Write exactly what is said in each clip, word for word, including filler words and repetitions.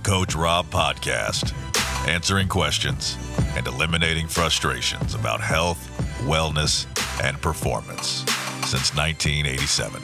Coach Rob Podcast, answering questions and eliminating frustrations about health, wellness, and performance since nineteen eighty-seven.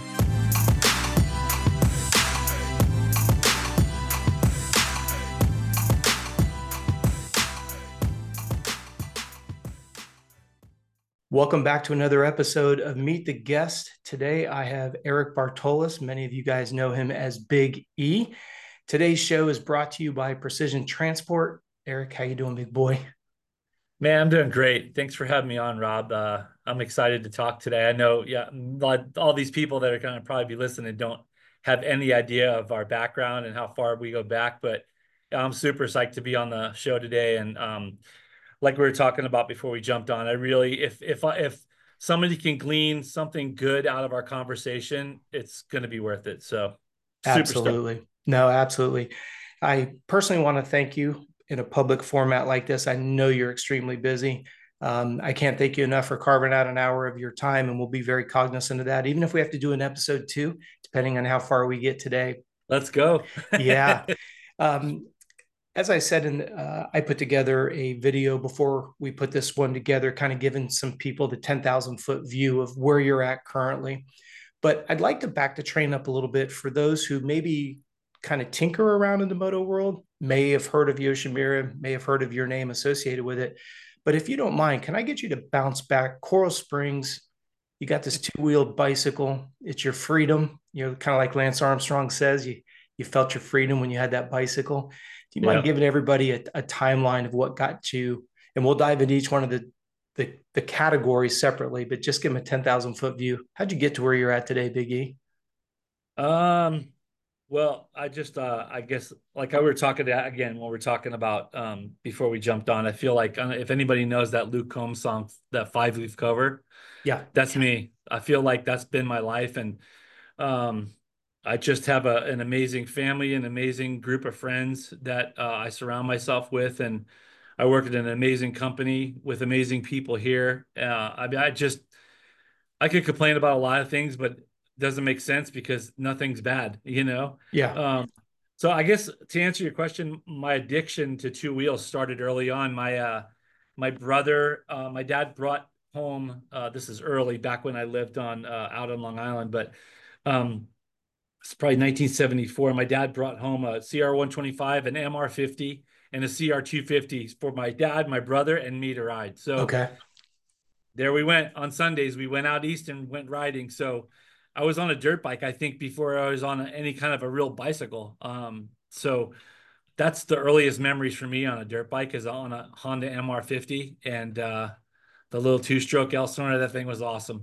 Welcome back to another episode of Meet the Guest. Today I have Eric Bartolus. Many of you guys know him as Big E. Today's show is brought to you by Precision Transport. Eric, how you doing, big boy? Man, I'm doing great. Thanks for having me on, Rob. Uh, I'm excited to talk today. I know, yeah, all these people that are going to probably be listening don't have any idea of our background and how far we go back, but I'm super psyched to be on the show today. And um, like we were talking about before we jumped on, I really, if if if somebody can glean something good out of our conversation, it's going to be worth it. So, absolutely, super no, absolutely. I personally want to thank you in a public format like this. I know you're extremely busy. Um, I can't thank you enough for carving out an hour of your time, and we'll be very cognizant of that, even if we have to do an episode two, depending on how far we get today. Let's go. Yeah. Um, As I said, in, uh, I put together a video before we put this one together, kind of giving some people the ten thousand foot view of where you're at currently. But I'd like to back the train up a little bit for those who maybe kind of tinker around in the moto world, may have heard of Yoshimura, may have heard of your name associated with it. But if you don't mind, can I get you to bounce back? Coral Springs, you got this two-wheeled bicycle. It's your freedom. You know, kind of like Lance Armstrong says, you, you felt your freedom when you had that bicycle. Do you mind yeah. giving everybody a, a timeline of what got you? And we'll dive into each one of the the, the categories separately, but just give them a ten thousand foot view. How'd you get to where you're at today, Big E? Um, well, I just, uh, I guess, like I were talking to, again, when we're talking about um, before we jumped on, I feel like if anybody knows that Luke Combs song, that Five Leaf Cover, yeah, that's me. I feel like that's been my life. And um, I just have a, an amazing family, an amazing group of friends that uh, I surround myself with. And I work at an amazing company with amazing people here. Uh, I mean, I just, I could complain about a lot of things, but it doesn't make sense because nothing's bad, you know? Yeah. Um, so I guess to answer your question, my addiction to two wheels started early on. My, uh, my brother, uh, my dad brought home, uh, this is early back when I lived on, uh, out on Long Island, but, um, it's probably nineteen seventy-four. My dad brought home a C R one twenty-five, an M R fifty, and a C R two fifty for my dad, my brother, and me to ride. So okay. There we went. On Sundays, we went out east and went riding. So I was on a dirt bike, I think, before I was on any kind of a real bicycle. Um, so that's the earliest memories for me on a dirt bike is on a Honda M R fifty. And uh, the little two-stroke Elsinore, that thing was awesome.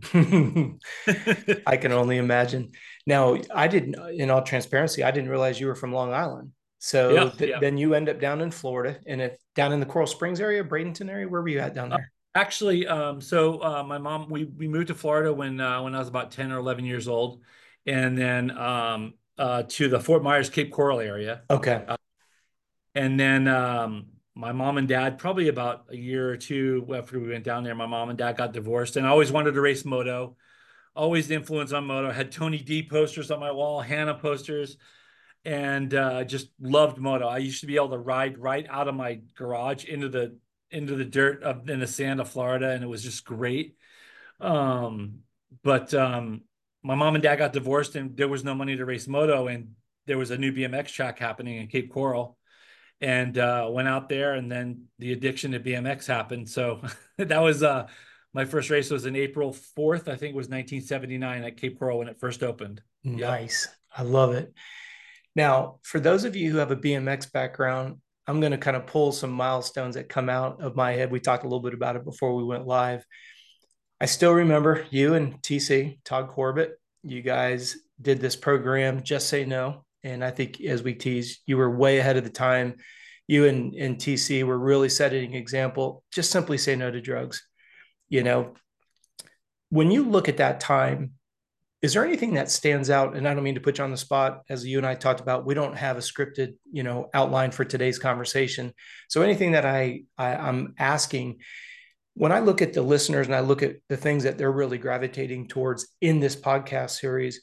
I can only imagine. Now, I didn't, in all transparency, I didn't realize you were from Long Island. So yeah, th- yeah. then you end up down in Florida, and if down in the Coral Springs area, Bradenton area, where were you at down there? Uh, actually, um, so uh, my mom, we we moved to Florida when uh, when I was about ten or eleven years old, and then um, uh, to the Fort Myers, Cape Coral area. Okay. Uh, and then um, my mom and dad, probably about a year or two after we went down there, my mom and dad got divorced, and I always wanted to race moto. Always the influence on moto. I had Tony D posters on my wall, Hannah posters, and uh, just loved moto. I used to be able to ride right out of my garage into the into the dirt of in the sand of Florida, and it was just great. Um, but um, my mom and dad got divorced, and there was no money to race moto, and there was a new B M X track happening in Cape Coral, and uh, went out there, and then the addiction to B M X happened. So that was uh, my first race was in April fourth, I think it was nineteen seventy-nine at Cape Coral when it first opened. Nice. Yep. I love it. Now, for those of you who have a B M X background, I'm going to kind of pull some milestones that come out of my head. We talked a little bit about it before we went live. I still remember you and T C, Todd Corbett. You guys did this program, Just Say No. And I think as we tease, you were way ahead of the time. You and, and T C were really setting an example. Just simply say no to drugs. You know, when you look at that time, is there anything that stands out? And I don't mean to put you on the spot, as you and I talked about, we don't have a scripted, you know, outline for today's conversation. So anything that I, I I'm asking, when I look at the listeners and I look at the things that they're really gravitating towards in this podcast series,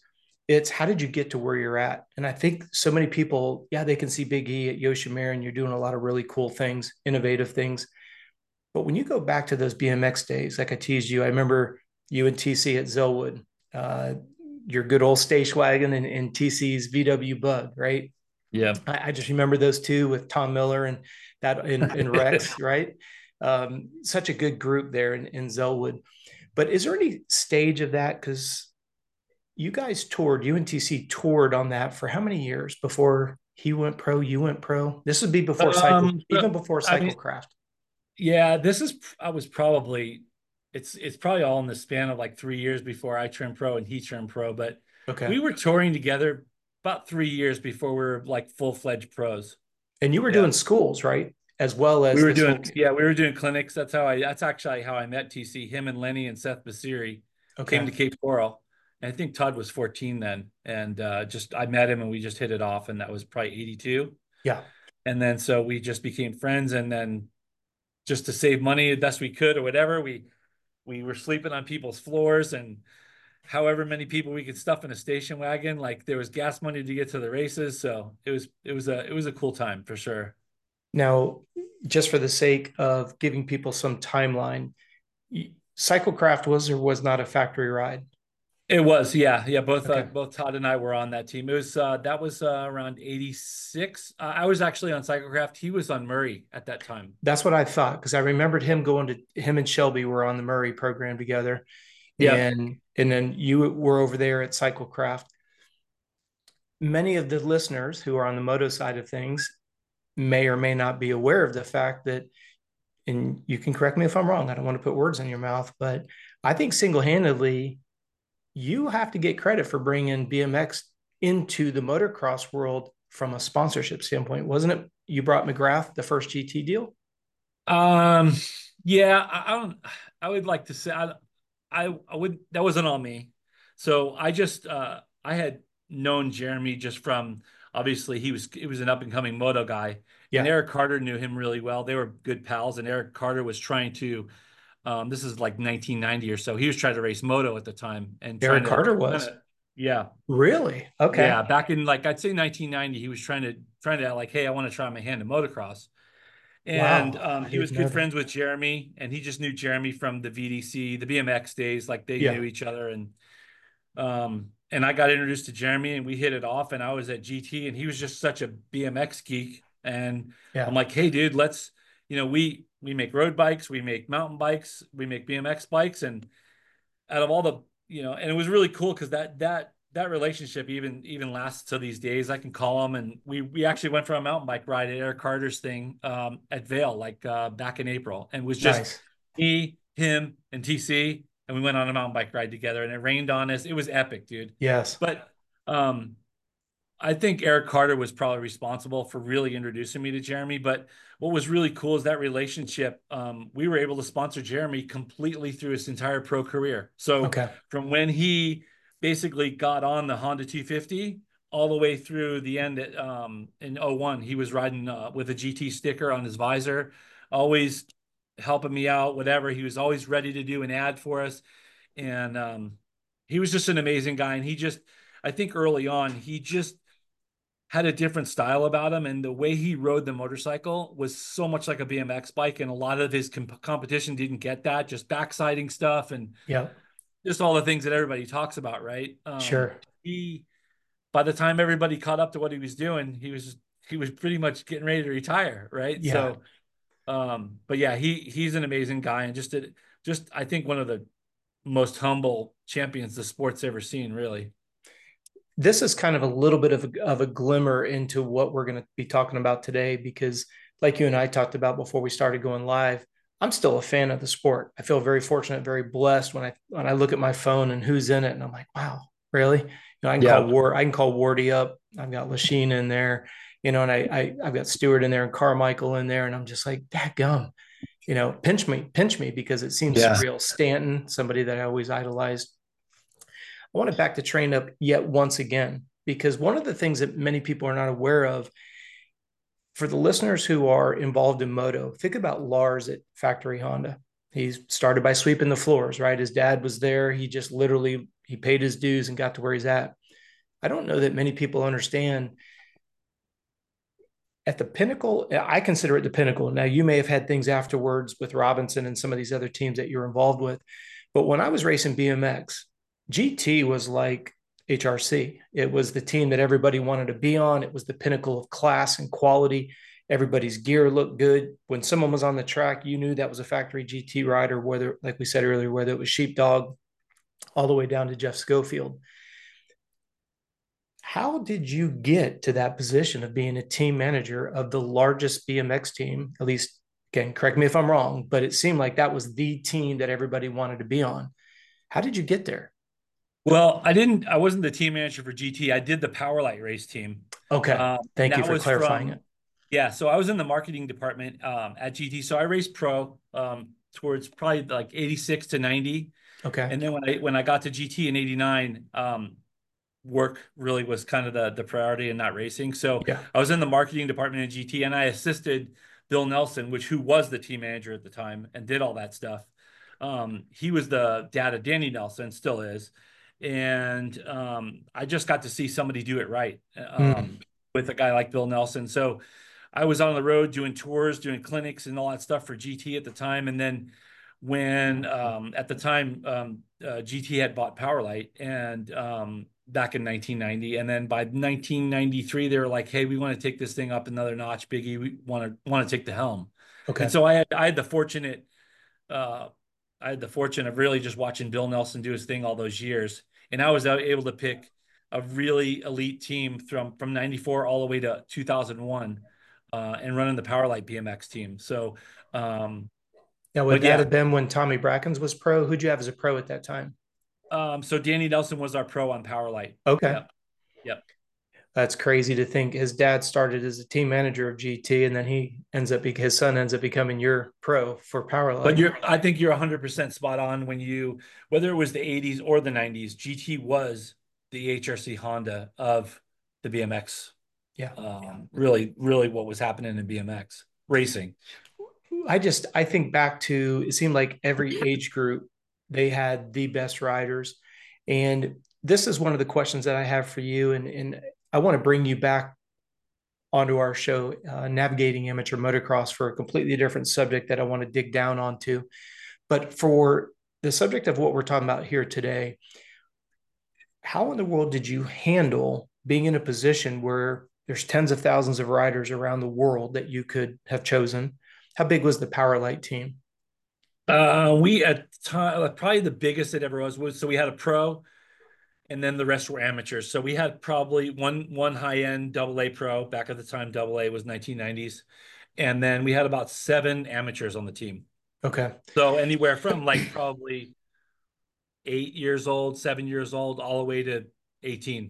It's how did you get to where you're at? And I think so many people, yeah, they can see Big E at Yoshimar and you're doing a lot of really cool things, innovative things. But when you go back to those B M X days, like I teased you, I remember you and T C at Zellwood, uh, your good old station wagon and, and T C's V W Bug, right? Yeah. I, I just remember those two with Tom Miller and that in, in Rex, right? Um, such a good group there in, in Zellwood. But is there any stage of that? Because you guys toured, U N T C toured on that for how many years before he went pro, you went pro? This would be before cycle, Um, even before I mean, Cyclecraft. yeah, this is, I was probably, it's, it's probably all in the span of like three years before I turned pro and he turned pro, but Okay. we were touring together about three years before we were like full-fledged pros. And you were Yeah. doing schools, right? As well We as were this whole, doing, yeah, we were doing clinics. That's how I, that's actually how I met T C. Him and Lenny and Seth Basiri came okay. to Cape Coral. And I think Todd was fourteen then. And uh, just, I met him and we just hit it off. And that was probably eighty-two. Yeah. And then, so we just became friends. And then just to save money the best we could or whatever, we, we were sleeping on people's floors and however many people we could stuff in a station wagon, like there was gas money to get to the races. So it was, it was a, it was a cool time for sure. Now, just for the sake of giving people some timeline, Cyclecraft was or was not a factory ride? It was, yeah, yeah. Both, uh, Okay. both Todd and I were on that team. It was, uh, that was uh, around eighty-six. Uh, I was actually on Cyclecraft. He was on Murray at that time. That's what I thought because I remembered him going to him and Shelby were on the Murray program together. Yeah. And and then you were over there at Cyclecraft. Many of the listeners who are on the moto side of things may or may not be aware of the fact that, and you can correct me if I'm wrong, I don't want to put words in your mouth, but I think single-handedly, you have to get credit for bringing B M X into the motocross world from a sponsorship standpoint. Wasn't it you brought McGrath the first G T deal? Um, yeah, I, I don't, I would like to say, I, I, I would, that wasn't all me. So I just, uh, I had known Jeremy just from, obviously he was, he was an up and coming moto guy and Yeah. Eric Carter knew him really well. They were good pals and Eric Carter was trying to, um, this is like nineteen ninety or so. He was trying to race moto at the time and Eric trying to, Carter was. kinda, yeah. Really? Okay. Yeah. Back in like, I'd say nineteen ninety, he was trying to, trying to like, hey, I want to try my hand at motocross. And Wow. um, I he was didn't know good that. friends with Jeremy, and he just knew Jeremy from the V D C, the B M X days, like they Yeah. knew each other. And um, and I got introduced to Jeremy, and we hit it off. And I was at G T, and he was just such a B M X geek. And Yeah. I'm like, hey, dude, let's, you know, we we make road bikes, we make mountain bikes, we make B M X bikes, and out of all the, you know, and it was really cool because that that that relationship even even lasts to these days. I can call him, and we we actually went for a mountain bike ride at Eric Carter's thing um, at Vail, like uh, back in April, and it was just Nice. me, him, and T C, and we went on a mountain bike ride together, and it rained on us. It was epic, dude. Yes. But um, I think Eric Carter was probably responsible for really introducing me to Jeremy. But what was really cool is that relationship. Um, we were able to sponsor Jeremy completely through his entire pro career. So Okay. from when he basically got on the Honda two fifty all the way through the end at, um, in oh one, he was riding uh, with a G T sticker on his visor, always helping me out, whatever. He was always ready to do an ad for us. And um, he was just an amazing guy. And he just, I think early on, he just had a different style about him. And the way he rode the motorcycle was so much like a B M X bike. And a lot of his comp competition didn't get that, just backsiding stuff and Yeah. just all the things that everybody talks about, right? Um, Sure. he, by the time everybody caught up to what he was doing, he was he was pretty much getting ready to retire, right? Yeah. So, um, but yeah, he he's an amazing guy and just did just I think one of the most humble champions the sport's ever seen, really. This is kind of a little bit of a, of a glimmer into what we're going to be talking about today because, like you and I talked about before we started going live, I'm still a fan of the sport. I feel very fortunate, very blessed when I when I look at my phone and who's in it, and I'm like, wow, really? You know, I can Yeah. call Ward, I can call Wardy up. I've got Lachine in there, you know, and I, I I've got Stewart in there and Carmichael in there, and I'm just like, dadgum, you know, pinch me, pinch me because it seems Yeah. surreal. Stanton, somebody that I always idolized. I want to back the train up yet once again, because one of the things that many people are not aware of, for the listeners who are involved in moto, think about Lars at Factory Honda. He started by sweeping the floors, right? His dad was there. He just literally, he paid his dues and got to where he's at. I don't know that many people understand at the pinnacle. I consider it the pinnacle. Now, you may have had things afterwards with Robinson and some of these other teams that you're involved with. But when I was racing B M X, G T was like H R C. It was the team that everybody wanted to be on. It was the pinnacle of class and quality. Everybody's gear looked good. When someone was on the track, you knew that was a factory G T rider, whether, like we said earlier, whether it was Sheepdog all the way down to Jeff Schofield. How did you get to that position of being a team manager of the largest B M X team? At least, again, correct me if I'm wrong, but it seemed like that was the team that everybody wanted to be on. How did you get there? Well, I didn't, I wasn't the team manager for G T. I did the Powerlight race team. Okay. Um, Thank you for clarifying from, it. Yeah. So I was in the marketing department um, at G T. So I raced pro um, towards probably like eighty-six to ninety. Okay. And then when I, when I got to G T in eighty-nine, um, work really was kind of the, the priority and not racing. So yeah. I was in the marketing department at G T, and I assisted Bill Nelson, which who was the team manager at the time and did all that stuff. Um, he was the dad of Danny Nelson, still is. And um, I just got to see somebody do it right um, mm. with a guy like Bill Nelson. So I was on the road doing tours, doing clinics and all that stuff for G T at the time. And then when um, at the time, um, uh, G T had bought Powerlight and um, back in nineteen ninety. And then by nineteen ninety-three, they were like, hey, we want to take this thing up another notch, Biggie. We want to want to take the helm. Okay. And so I had, I had the fortunate, uh, I had the fortune of really just watching Bill Nelson do his thing all those years. And I was able to pick a really elite team from, from ninety-four all the way to two thousand one uh, and running the Powerlight B M X team. So, um, now would that yeah. have been when Tommy Brackens was pro? Who'd you have as a pro at that time? Um, so Danny Nelson was our pro on Powerlight. Okay. Yep. Yep. That's crazy to think his dad started as a team manager of G T and then he ends up, his son ends up becoming your pro for Powerlight. But you're, I think you're one hundred percent spot on when you, whether it was the eighties or the nineties, G T was the H R C Honda of the B M X. Yeah. Um, really, really what was happening in B M X racing. I just, I think back to, it seemed like every age group, they had the best riders. And this is one of the questions that I have for you. And, and I want to bring you back onto our show, uh, Navigating Amateur Motocross, for a completely different subject that I want to dig down onto. But for the subject of what we're talking about here today, how in the world did you handle being in a position where there's tens of thousands of riders around the world that you could have chosen? How big was the Powerlight team? Uh, we at time, probably the biggest it ever was, was, so we had a pro, and then the rest were amateurs. So we had probably one one high-end double A pro. Back at the time, double A was nineteen nineties. And then we had about seven amateurs on the team. Okay. So anywhere from like probably eight years old, seven years old, all the way to eighteen.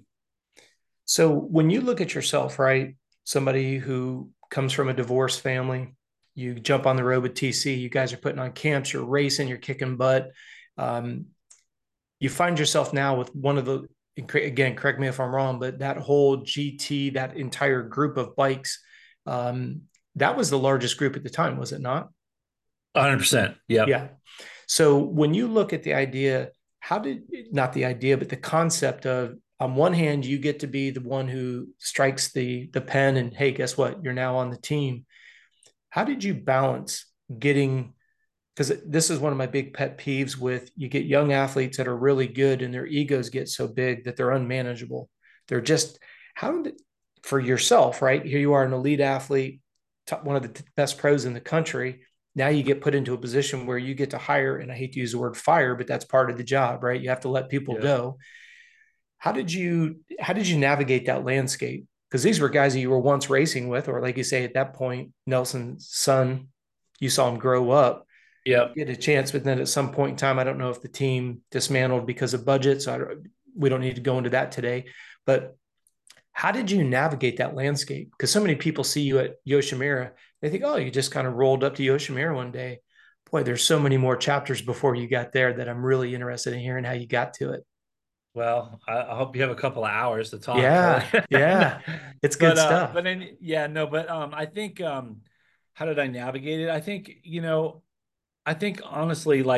So when you look at yourself, right, somebody who comes from a divorced family, you jump on the road with T C, you guys are putting on camps, you're racing, you're kicking butt. Um, you find yourself now with one of the, again, correct me if I'm wrong, but that whole G T, that entire group of bikes, um, that was the largest group at the time, was it not? one hundred percent. Yeah. Yeah. So when you look at the idea, how did, not the idea, but the concept of, on one hand, you get to be the one who strikes the, the pen and, hey, guess what? You're now on the team. How did you balance getting, because this is one of my big pet peeves with, you get young athletes that are really good and their egos get so big that they're unmanageable. They're just, how did, for yourself, right? Here you are, an elite athlete, top, one of the best pros in the country. Now you get put into a position where you get to hire, and I hate to use the word fire, but that's part of the job, right? You have to let people yeah. go. How did you, how did you navigate that landscape? Because these were guys that you were once racing with, or like you say, at that point, Nelson's son, you saw him grow up. Yeah. Get a chance, but then at some point in time, I don't know if the team dismantled because of budget. So I don't, we don't need to go into that today. But how did you navigate that landscape? Because so many people see you at Yoshimura, they think, oh, you just kind of rolled up to Yoshimura one day. Boy, there's so many more chapters before you got there that I'm really interested in hearing how you got to it. Well, I, I hope you have a couple of hours to talk. Yeah, yeah, it's good but, uh, stuff. But then, yeah, no, but um, I think um, how did I navigate it? I think you know, I think honestly, like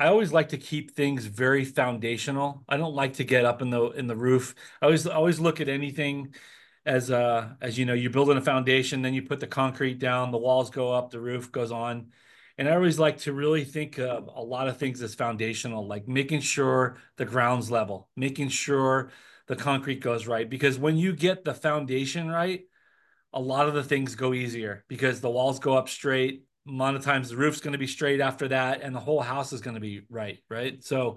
I always like to keep things very foundational. I don't like to get up in the in the roof. I always always look at anything as uh as you know, you're building a foundation, then you put the concrete down, the walls go up, the roof goes on. And I always like to really think of a lot of things as foundational, like making sure the ground's level, making sure the concrete goes right. Because when you get the foundation right, a lot of the things go easier because the walls go up straight. A lot of times the roof's going to be straight after that, and the whole house is going to be right, right? So,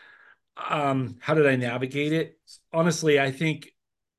um, how did I navigate it? Honestly, I think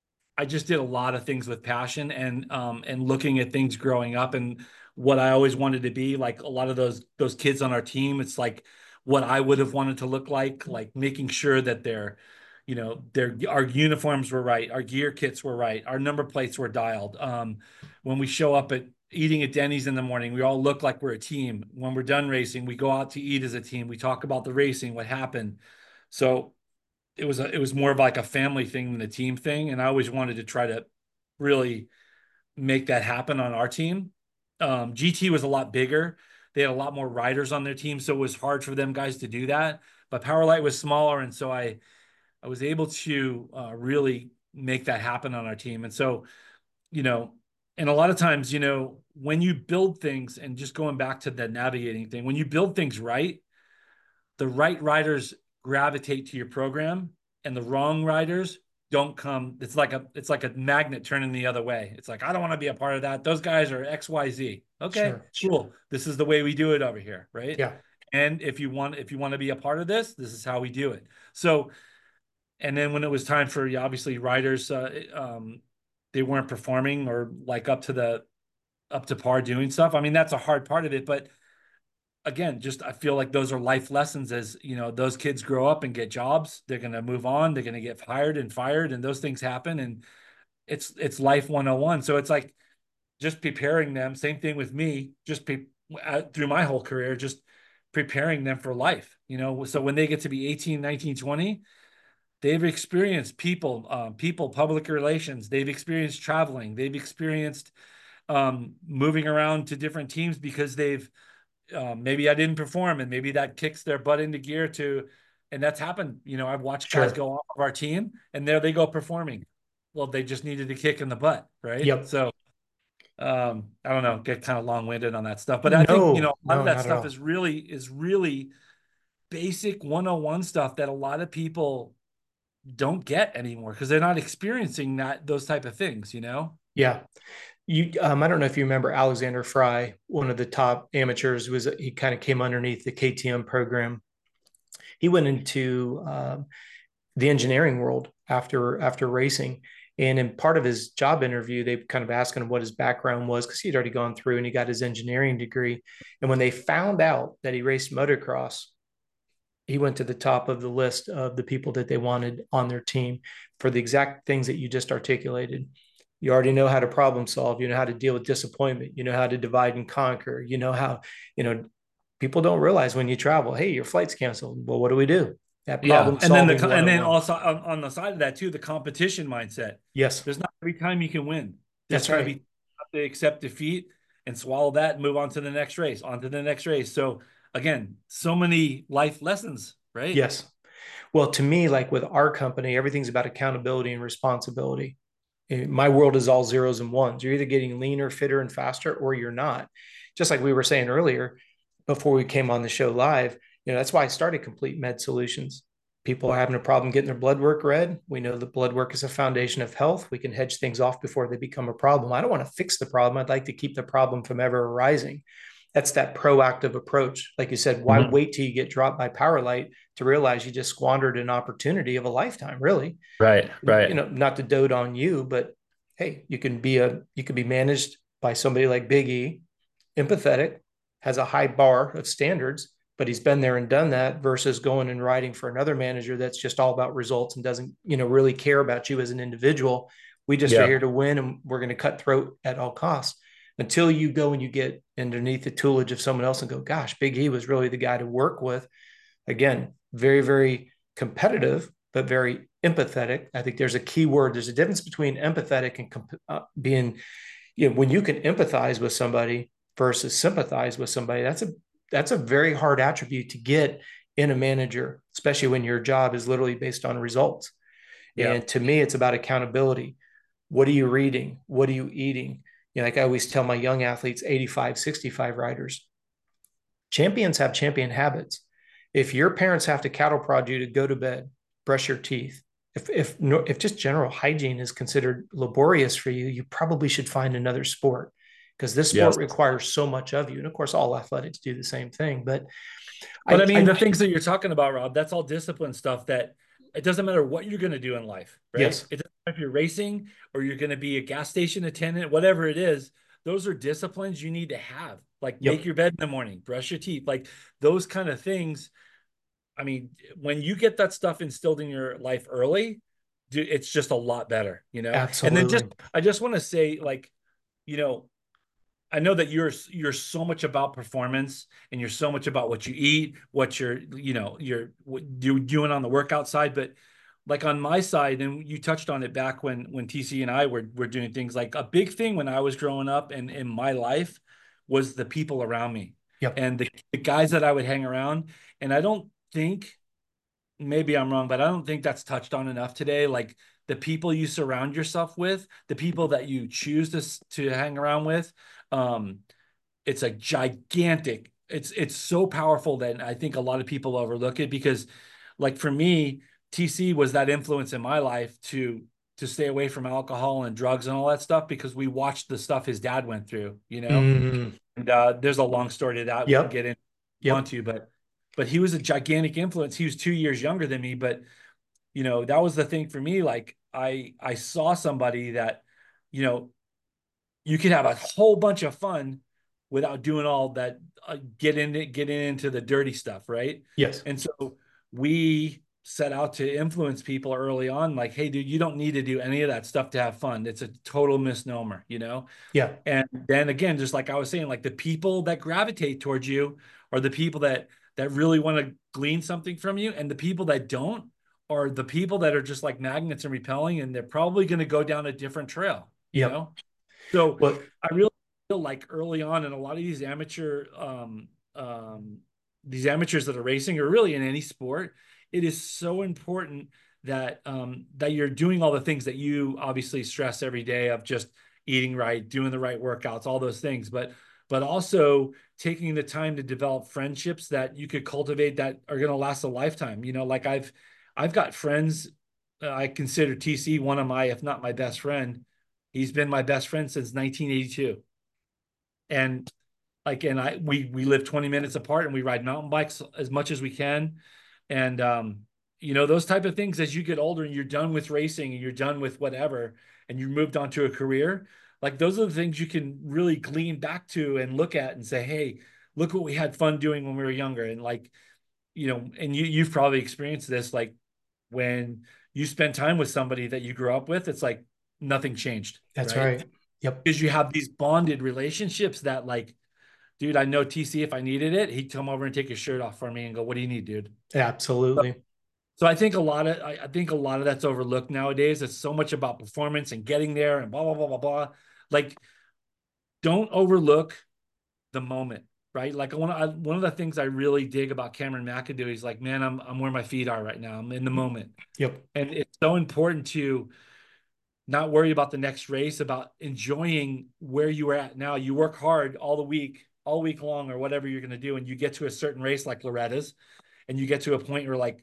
I just did a lot of things with passion and um and looking at things growing up and what I always wanted to be. Like a lot of those those kids on our team, it's like what I would have wanted to look like, like making sure that their, you know, their our uniforms were right, our gear kits were right, our number plates were dialed. Um, when we show up at eating at Denny's in the morning, we all look like we're a team. When we're done racing, we go out to eat as a team. We talk about the racing, what happened. So it was a, it was more of like a family thing than a team thing. And I always wanted to try to really make that happen on our team. Um, G T was a lot bigger. They had a lot more riders on their team, so it was hard for them guys to do that. But Powerlight was smaller, and so I I was able to uh, really make that happen on our team. And so, you know, and a lot of times, you know, when you build things, and just going back to the navigating thing, when you build things right, the right riders gravitate to your program and the wrong riders don't come. It's like a it's like a magnet turning the other way. It's like, I don't want to be a part of that. Those guys are X Y Z. Okay, Sure. cool. This is the way we do it over here, right? Yeah. And if you want if you want to be a part of this, this is how we do it. So, and then when it was time for, yeah, obviously riders, uh, um, they weren't performing or like up to the up to par doing stuff. I mean, that's a hard part of it, but again, just I feel like those are life lessons. As you know, those kids grow up and get jobs, they're going to move on, they're going to get hired and fired, and those things happen. And it's it's life one oh one. So it's like just preparing them. Same thing with me, just pre- uh, through my whole career, just preparing them for life, you know. So when they get to be eighteen, nineteen, twenty, they've experienced people, um, people, public relations, they've experienced traveling, they've experienced um, moving around to different teams because they've um, maybe I didn't perform, and maybe that kicks their butt into gear to, and that's happened. You know, I've watched guys Sure. go off of our team and there they go performing. Well, they just needed a kick in the butt, right? Yep. So, um, I don't know, get kind of long winded on that stuff, but I think, you know, No, a lot of no, that not at stuff all. is really, is really basic one oh one stuff that a lot of people don't get anymore because they're not experiencing that, those type of things, you know? Yeah. You, um, I don't know if you remember Alexander Fry, one of the top amateurs, was he kind of came underneath the K T M program. He went into um, the engineering world after after racing, and in part of his job interview, they kind of asking him what his background was because he'd already gone through and he got his engineering degree. And when they found out that he raced motocross, he went to the top of the list of the people that they wanted on their team for the exact things that you just articulated. You already know how to problem solve. You know how to deal with disappointment. You know how to divide and conquer. You know how, you know, people don't realize when you travel, hey, your flight's canceled. Well, what do we do? That Yeah. problem And then solving the, and then one oh one. also on, on the side of that too, the competition mindset. Yes, There's not every time you can win. There's that's going to right. be, have to accept defeat and swallow that and move on to the next race, on to the next race. So again, so many life lessons, right? Yes. Well, to me, like with our company, everything's about accountability and responsibility. My world is all zeros and ones. You're either getting leaner, fitter, and faster, or you're not. Just like we were saying earlier before we came on the show live, you know, that's why I started Complete Med Solutions. People are having a problem getting their blood work read. We know that blood work is a foundation of health. We can hedge things off before they become a problem. I don't want to fix the problem. I'd like to keep the problem from ever arising. That's that proactive approach. Like you said, why Mhm. wait till you get dropped by Powerlight to realize you just squandered an opportunity of a lifetime, really? Right, You right. know, not to dote on you, but hey, you can be a you can be managed by somebody like Big E, empathetic, has a high bar of standards, but he's been there and done that versus going and writing for another manager that's just all about results and doesn't, you know, really care about you as an individual. We just are Yeah. here to win and we're going to cut throat at all costs. Until you go and you get underneath the tutelage of someone else and go, gosh, Big E was really the guy to work with. Again, very, very competitive, but very empathetic. I think there's a key word. There's a difference between empathetic and comp- uh, being, you know, when you can empathize with somebody versus sympathize with somebody, that's a that's a very hard attribute to get in a manager, especially when your job is literally based on results. Yeah. And to me, it's about accountability. What are you reading? What are you eating? You know, like I always tell my young athletes, eighty-five, sixty-five riders, champions have champion habits. If your parents have to cattle prod you to go to bed, brush your teeth, if if if just general hygiene is considered laborious for you, you probably should find another sport, because this sport Yes. requires so much of you. And of course, all athletics do the same thing. But But I, I mean, I the things that you're talking about, Rob, that's all discipline stuff that it doesn't matter what you're going to do in life, right? yes, It doesn't matter if you're racing or you're going to be a gas station attendant, whatever it is, those are disciplines you need to have. Like make yep, your bed in the morning, brush your teeth, like those kind of things. I mean, when you get that stuff instilled in your life early, it's just a lot better, you know? And then just, absolutely, I just want to say, like, you know, I know that you're you're so much about performance and you're so much about what you eat, what you're, you know, you're what you're doing on the workout side, but like on my side, and you touched on it back when when T C and I were were doing things, like a big thing when I was growing up and in my life was the people around me yep, and the, the guys that I would hang around. And I don't think, maybe I'm wrong, but I don't think that's touched on enough today. Like the people you surround yourself with, the people that you choose to to hang around with, um, it's a gigantic. It's it's so powerful that I think a lot of people overlook it because, like for me, T C was that influence in my life to to stay away from alcohol and drugs and all that stuff because we watched the stuff his dad went through, you know. mm, And uh, there's a long story to that we can yep, get into if you want yep, to, but but he was a gigantic influence. He was two years younger than me, but you know, that was the thing for me. Like I I saw somebody that, you know, you could have a whole bunch of fun without doing all that, uh, get in it, getting into the dirty stuff, right? yes, And so we set out to influence people early on, like, hey, dude, you don't need to do any of that stuff to have fun. It's a total misnomer, you know? yeah, And then again, just like I was saying, like the people that gravitate towards you are the people that that really want to glean something from you, and the people that don't are the people that are just like magnets and repelling, and they're probably going to go down a different trail, you yep. know? So Well, I really feel like early on in a lot of these amateur, um, um, these amateurs that are racing, or really in any sport, it is so important that um, that you're doing all the things that you obviously stress every day of just eating right, doing the right workouts, all those things, but but also taking the time to develop friendships that you could cultivate that are going to last a lifetime. You know, like I've I've got friends. uh, I consider T C one of my, if not my best friend. He's been my best friend since nineteen eighty-two. And like, and I, we, we live twenty minutes apart and we ride mountain bikes as much as we can. And, um, you know, those type of things, as you get older and you're done with racing and you're done with whatever, and you moved on to a career, like those are the things you can really glean back to and look at and say, hey, look what we had fun doing when we were younger. And like, you know, and you, you've probably experienced this, like when you spend time with somebody that you grew up with, it's like nothing changed, that's right? right. Yep, Because you have these bonded relationships that, like, dude, I know T C, if I needed it, he'd come over and take his shirt off for me and go, what do you need, dude? absolutely. So I think a lot of, I, I think a lot of that's overlooked nowadays. It's so much about performance and getting there and blah, blah, blah, blah, blah. Like, don't overlook the moment, right? Like one of, one of the things I really dig about Cameron McAdoo, he's like, man, I'm, I'm where my feet are right now. I'm in the moment. Yep, And it's so important to not worry about the next race, about enjoying where you are at now. You work hard all the week, all week long, or whatever you're going to do. And you get to a certain race like Loretta's, and you get to a point where, like,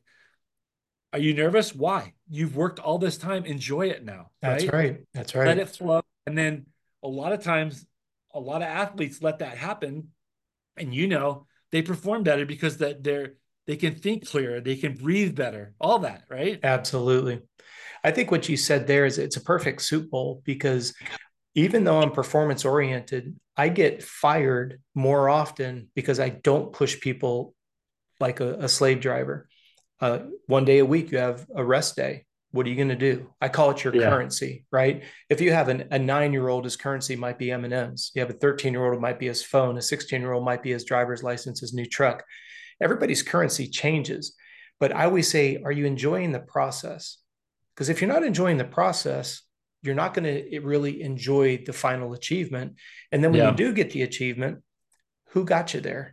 are you nervous? Why? You've worked all this time. Enjoy it now, that's right? right. That's Let right. it flow. And then a lot of times, a lot of athletes let that happen. And, you know, they perform better because that they're, they can think clearer, they can breathe better, all that, right? Absolutely. I think what you said there is it's a perfect soup bowl, because even though I'm performance oriented, I get fired more often because I don't push people like a, a slave driver. Uh, one day a week, you have a rest day. What are you going to do? I call it your Yeah. currency, right? If you have an, a nine-year-old, his currency might be M and M's. You have a thirteen-year-old, it might be his phone. A sixteen-year-old might be his driver's license, his new truck. Everybody's currency changes. But I always say, are you enjoying the process? Because if you're not enjoying the process, you're not going to really enjoy the final achievement. And then when you Yeah. do get the achievement, who got you there?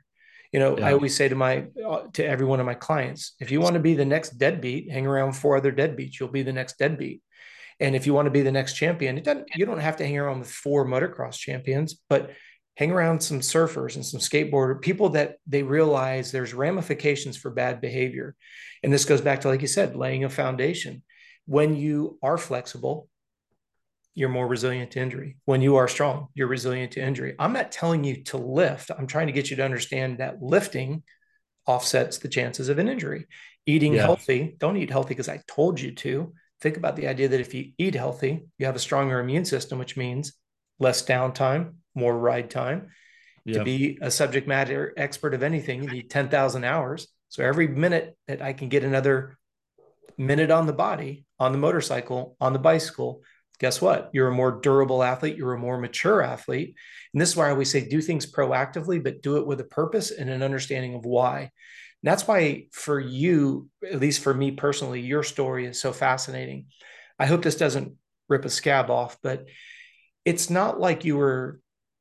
You know, I Yeah. always say to my uh, to every one of my clients, if you want to be the next deadbeat, hang around four other deadbeats. You'll be the next deadbeat. And if you want to be the next champion, it doesn't. You don't have to hang around with four motocross champions, but hang around some surfers and some skateboarder people that they realize there's ramifications for bad behavior. And this goes back to, like you said, laying a foundation. When you are flexible, you're more resilient to injury. When you are strong, you're resilient to injury. I'm not telling you to lift. I'm trying to get you to understand that lifting offsets the chances of an injury. Eating Yeah. healthy, don't eat healthy because I told you to. Think about the idea that if you eat healthy, you have a stronger immune system, which means less downtime, more ride time. To Yeah. be a subject matter expert of anything, you need ten thousand hours. So every minute that I can get another minute on the body, on the motorcycle, on the bicycle, guess what? You're a more durable athlete. You're a more mature athlete. And this is why I always say do things proactively, but do it with a purpose and an understanding of why. And that's why for you, at least for me personally, your story is so fascinating. I hope this doesn't rip a scab off, but it's not like you were,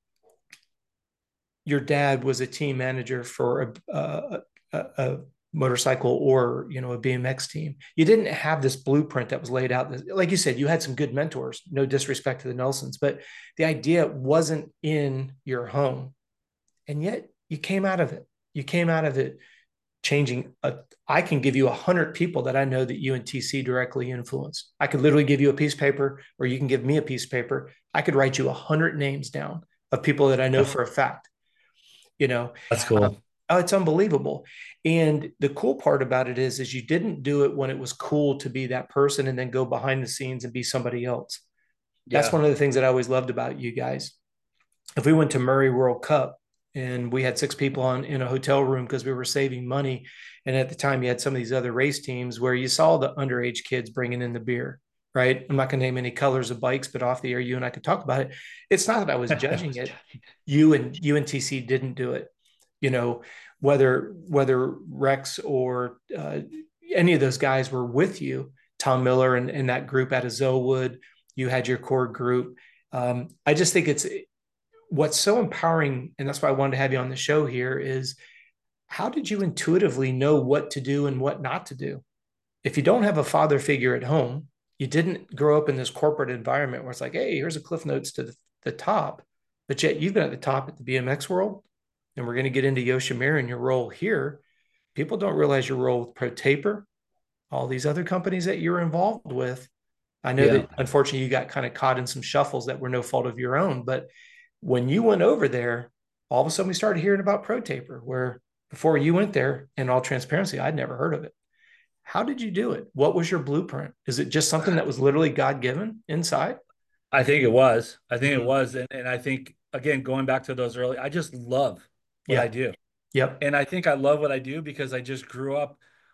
your dad was a team manager for a, a, a, a motorcycle or, you know, a B M X team. You didn't have this blueprint that was laid out. Like you said, you had some good mentors, no disrespect to the Nelsons, but the idea wasn't in your home. And yet you came out of it. You came out of it changing. A, I can give you a hundred people that I know that you and T C directly influenced. I could literally give you a piece of paper, or you can give me a piece of paper. I could write you a hundred names down of people that I know for a fact, you know. That's uh, cool. oh, it's unbelievable. And the cool part about it is, is you didn't do it when it was cool to be that person and then go behind the scenes and be somebody else. That's Yeah. one of the things that I always loved about you guys. If we went to Murray World Cup and we had six people on in a hotel room because we were saving money, and at the time you had some of these other race teams where you saw the underage kids bringing in the beer, right? I'm not going to name any colors of bikes, but off the air, you and I could talk about it. It's not that I was judging it. You and U N T C didn't do it. You know, whether whether Rex or uh, any of those guys were with you, Tom Miller and, and that group out of Zowood, you had your core group. Um, I just think it's what's so empowering, and that's why I wanted to have you on the show here, is how did you intuitively know what to do and what not to do? If you don't have a father figure at home, you didn't grow up in this corporate environment where it's like, hey, here's a Cliff Notes to the, the top, but yet you've been at the top at the B M X world, and we're going to get into Yoshimura and your role here. People don't realize your role with Pro Taper, all these other companies that you're involved with. I know Yeah. that unfortunately you got kind of caught in some shuffles that were no fault of your own, but when you went over there, all of a sudden we started hearing about Pro Taper, where before you went there, in all transparency, I'd never heard of it. How did you do it? What was your blueprint? Is it just something that was literally God given inside? I think it was. I think it Mm-hmm. was. And, and I think, again, going back to those early, I just love what I Yeah. do. Yep. And I think I love what I do because I just grew up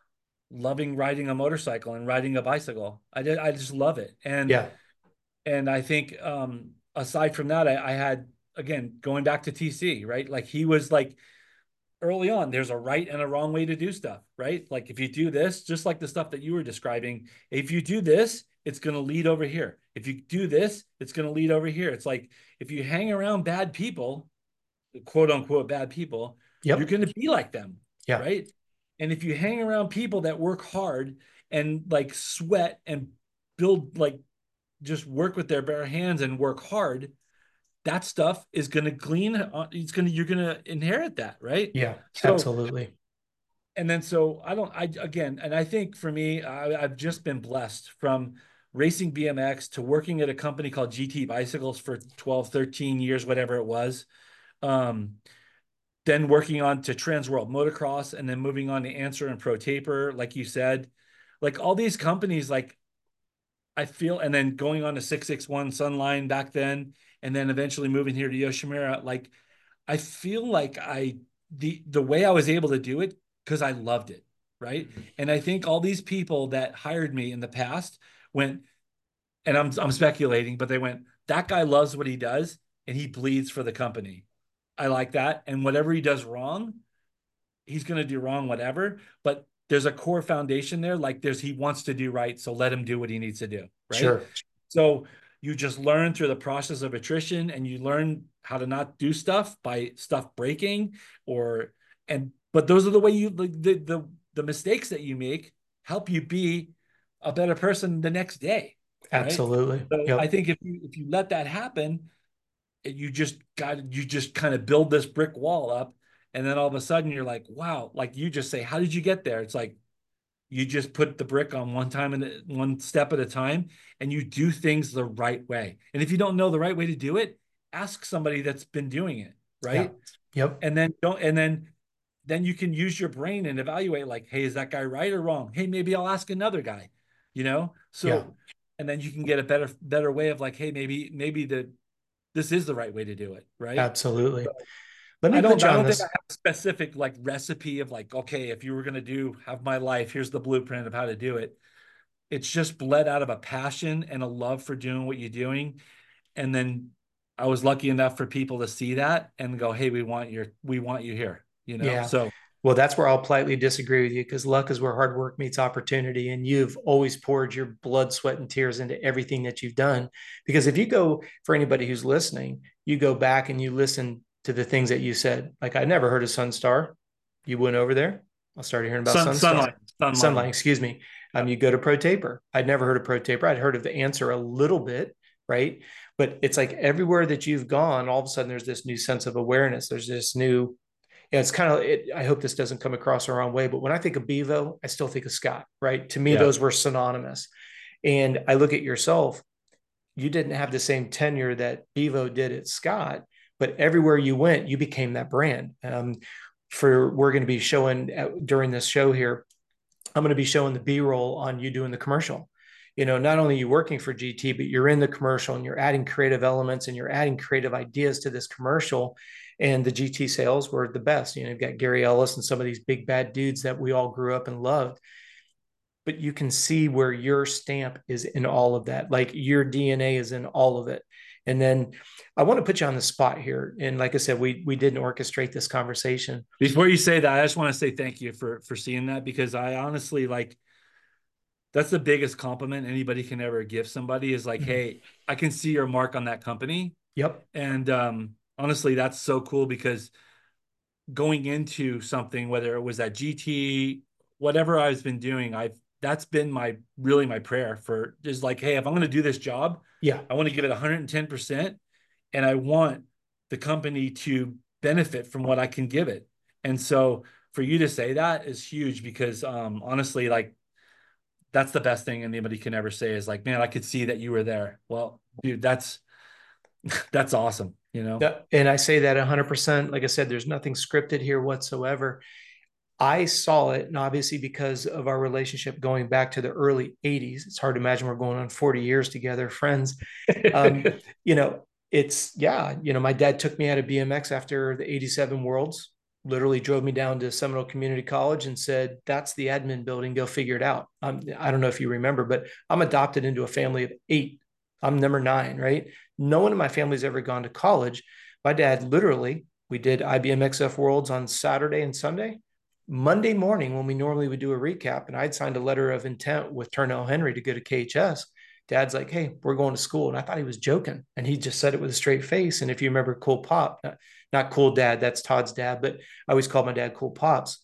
loving riding a motorcycle and riding a bicycle. I did, I just love it. And Yeah. and I think um aside from that, I, I had again going back to T C, right? Like he was like early on, there's a right and a wrong way to do stuff, right? Like if you do this, just like the stuff that you were describing, if you do this, it's going to lead over here. If you do this, it's going to lead over here. It's like if you hang around bad people, quote unquote bad people, you're Yep. going to be like them, Yeah. right? And if you hang around people that work hard and like sweat and build like just work with their bare hands and work hard, that stuff is going to glean. It's going to, you're going to inherit that, right? Yeah. So, Absolutely. and then so I don't, I again, and I think for me, I, I've just been blessed from racing B M X to working at a company called G T Bicycles for twelve, thirteen years, whatever it was. Um, then working on to Trans World Motocross and then moving on to Answer and Pro Taper, like you said, like all these companies, like I feel, and then going on to six six one Sunline back then, and then eventually moving here to Yoshimura, like I feel like I the the way I was able to do it because I loved it, right? And I think all these people that hired me in the past went, and I'm I'm speculating, but they went, that guy loves what he does and he bleeds for the company. I like that. And whatever he does wrong, he's going to do wrong, whatever. But there's a core foundation there. Like there's, he wants to do right. So let him do what he needs to do. Right. Sure. So you just learn through the process of attrition and you learn how to not do stuff by stuff breaking or And but those are the way you the the the mistakes that you make help you be a better person the next day, right? Absolutely. So I Yep. think if you if you let that happen, you just got you just kind of build this brick wall up, and then all of a sudden you're like, wow, like you just say, how did you get there? It's like you just put the brick on one time and one step at a time, and you do things the right way. And if you don't know the right way to do it, ask somebody that's been doing it, Yeah. right? Yep. And then don't and then then you can use your brain and evaluate like, hey, is that guy right or wrong? Hey, maybe I'll ask another guy, you know? Yeah. So, and then you can get a better, better way of like, hey, maybe, maybe the, this is the right way to do it. Right. Absolutely. So Let me I put don't, you I on don't think I this. have a specific like recipe of like, okay, if you were going to do, have my life, here's the blueprint of how to do it. It's just bled out of a passion and a love for doing what you're doing. And then I was lucky enough for people to see that and go, hey, we want your, we want you here, you know? Yeah. So Well, that's where I'll politely disagree with you because luck is where hard work meets opportunity. And you've always poured your blood, sweat, and tears into everything that you've done. Because if you go, for anybody who's listening, you go back and you listen to the things that you said. Like, I never heard of Sunstar. You went over there. I started hearing about sun, Sunstar. sunlight, sunlight. Sunlight, excuse me. Um, you go to ProTaper. I'd never heard of ProTaper. I'd heard of the answer a little bit, right? But it's like everywhere that you've gone, all of a sudden there's this new sense of awareness. There's this new, yeah, it's kind of, it, I hope this doesn't come across the wrong way, but when I think of Bevo, I still think of Scott, right? To me, Yeah. those were synonymous. And I look at yourself, you didn't have the same tenure that Bevo did at Scott, but everywhere you went, you became that brand. Um, for we're going to be showing uh, during this show here, I'm going to be showing the B-roll on you doing the commercial. You know, not only you working for G T, but you're in the commercial and you're adding creative elements and you're adding creative ideas to this commercial. And the G T sales were the best. You know, you've got Gary Ellis and some of these big bad dudes that we all grew up and loved. But you can see where your stamp is in all of that. Like your D N A is in all of it. And then I want to put you on the spot here. And like I said, we we didn't orchestrate this conversation. Before you say that, I just want to say thank you for for seeing that because I honestly like that's the biggest compliment anybody can ever give somebody is like, hey, I can see your mark on that company. Yep. And um, honestly, that's so cool because going into something, whether it was at G T, whatever I've been doing, I've that's been my really my prayer for just like, hey, if I'm going to do this job, Yeah. I want to give it one hundred ten percent and I want the company to benefit from what I can give it. And so for you to say that is huge because um, honestly, like that's the best thing anybody can ever say is like, man, I could see that you were there. Well, dude, that's that's awesome, you know? Yeah. And I say that one hundred percent. Like I said, there's nothing scripted here whatsoever. I saw it, and obviously because of our relationship going back to the early eighties, it's hard to imagine we're going on forty years together, friends. Um, you know, it's, yeah, you know, my dad took me out of B M X after the eighty-seven Worlds, literally drove me down to Seminole Community College and said, that's the admin building, go figure it out. Um, I don't know if you remember, but I'm adopted into a family of eight. I'm number nine, right? No one in my family's ever gone to college. My dad literally, we did I B M X F Worlds on Saturday and Sunday. Monday morning, when we normally would do a recap, and I'd signed a letter of intent with Turnell Henry to go to K H S. Dad's like, hey, we're going to school. And I thought he was joking. And he just said it with a straight face. And if you remember Cool Pop, not, not Cool Dad, that's Todd's dad, but I always called my dad Cool Pops.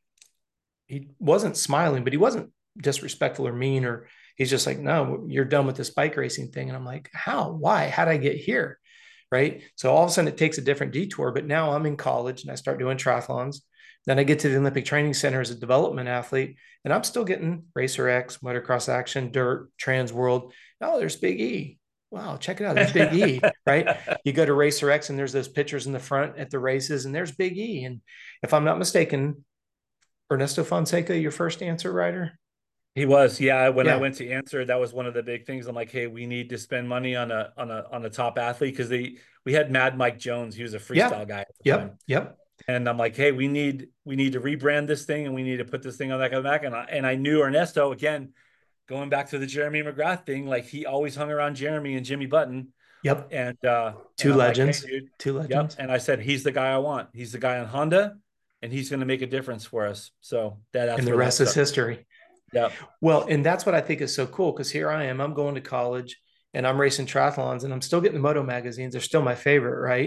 He wasn't smiling, but he wasn't disrespectful or mean, or he's just like, no, you're done with this bike racing thing. And I'm like, how? Why? How'd I get here? Right. So all of a sudden it takes a different detour, but now I'm in college and I start doing triathlons. Then I get to the Olympic Training Center as a development athlete, and I'm still getting Racer X, Motocross Action, Dirt, Trans World. Oh, there's Big E. Wow, check it out. There's Big E, right? You go to Racer X, and there's those pictures in the front at the races, and there's Big E. And if I'm not mistaken, Ernesto Fonseca, your first answer rider? He was, yeah. When I Yeah. went to answer, that was one of the big things. I'm like, hey, we need to spend money on a on a on a top athlete because they we had Mad Mike Jones. He was a Yeah. freestyle guy at the Yep. time. Yep. And I'm like, hey, we need we need to rebrand this thing and we need to put this thing on that kind of back. And I, and I knew Ernesto again, going back to the Jeremy McGrath thing, like he always hung around Jeremy and Jimmy Button. Yep. And uh, Two and legends. like, hey, dude, Two yep. legends. And I said, he's the guy I want. He's the guy on Honda, and he's going to make a difference for us. So that, that's and the rest is history. Yeah. Well, and that's what I think is so cool because here I am, I'm going to college and I'm racing triathlons and I'm still getting the moto magazines. They're still my favorite, right?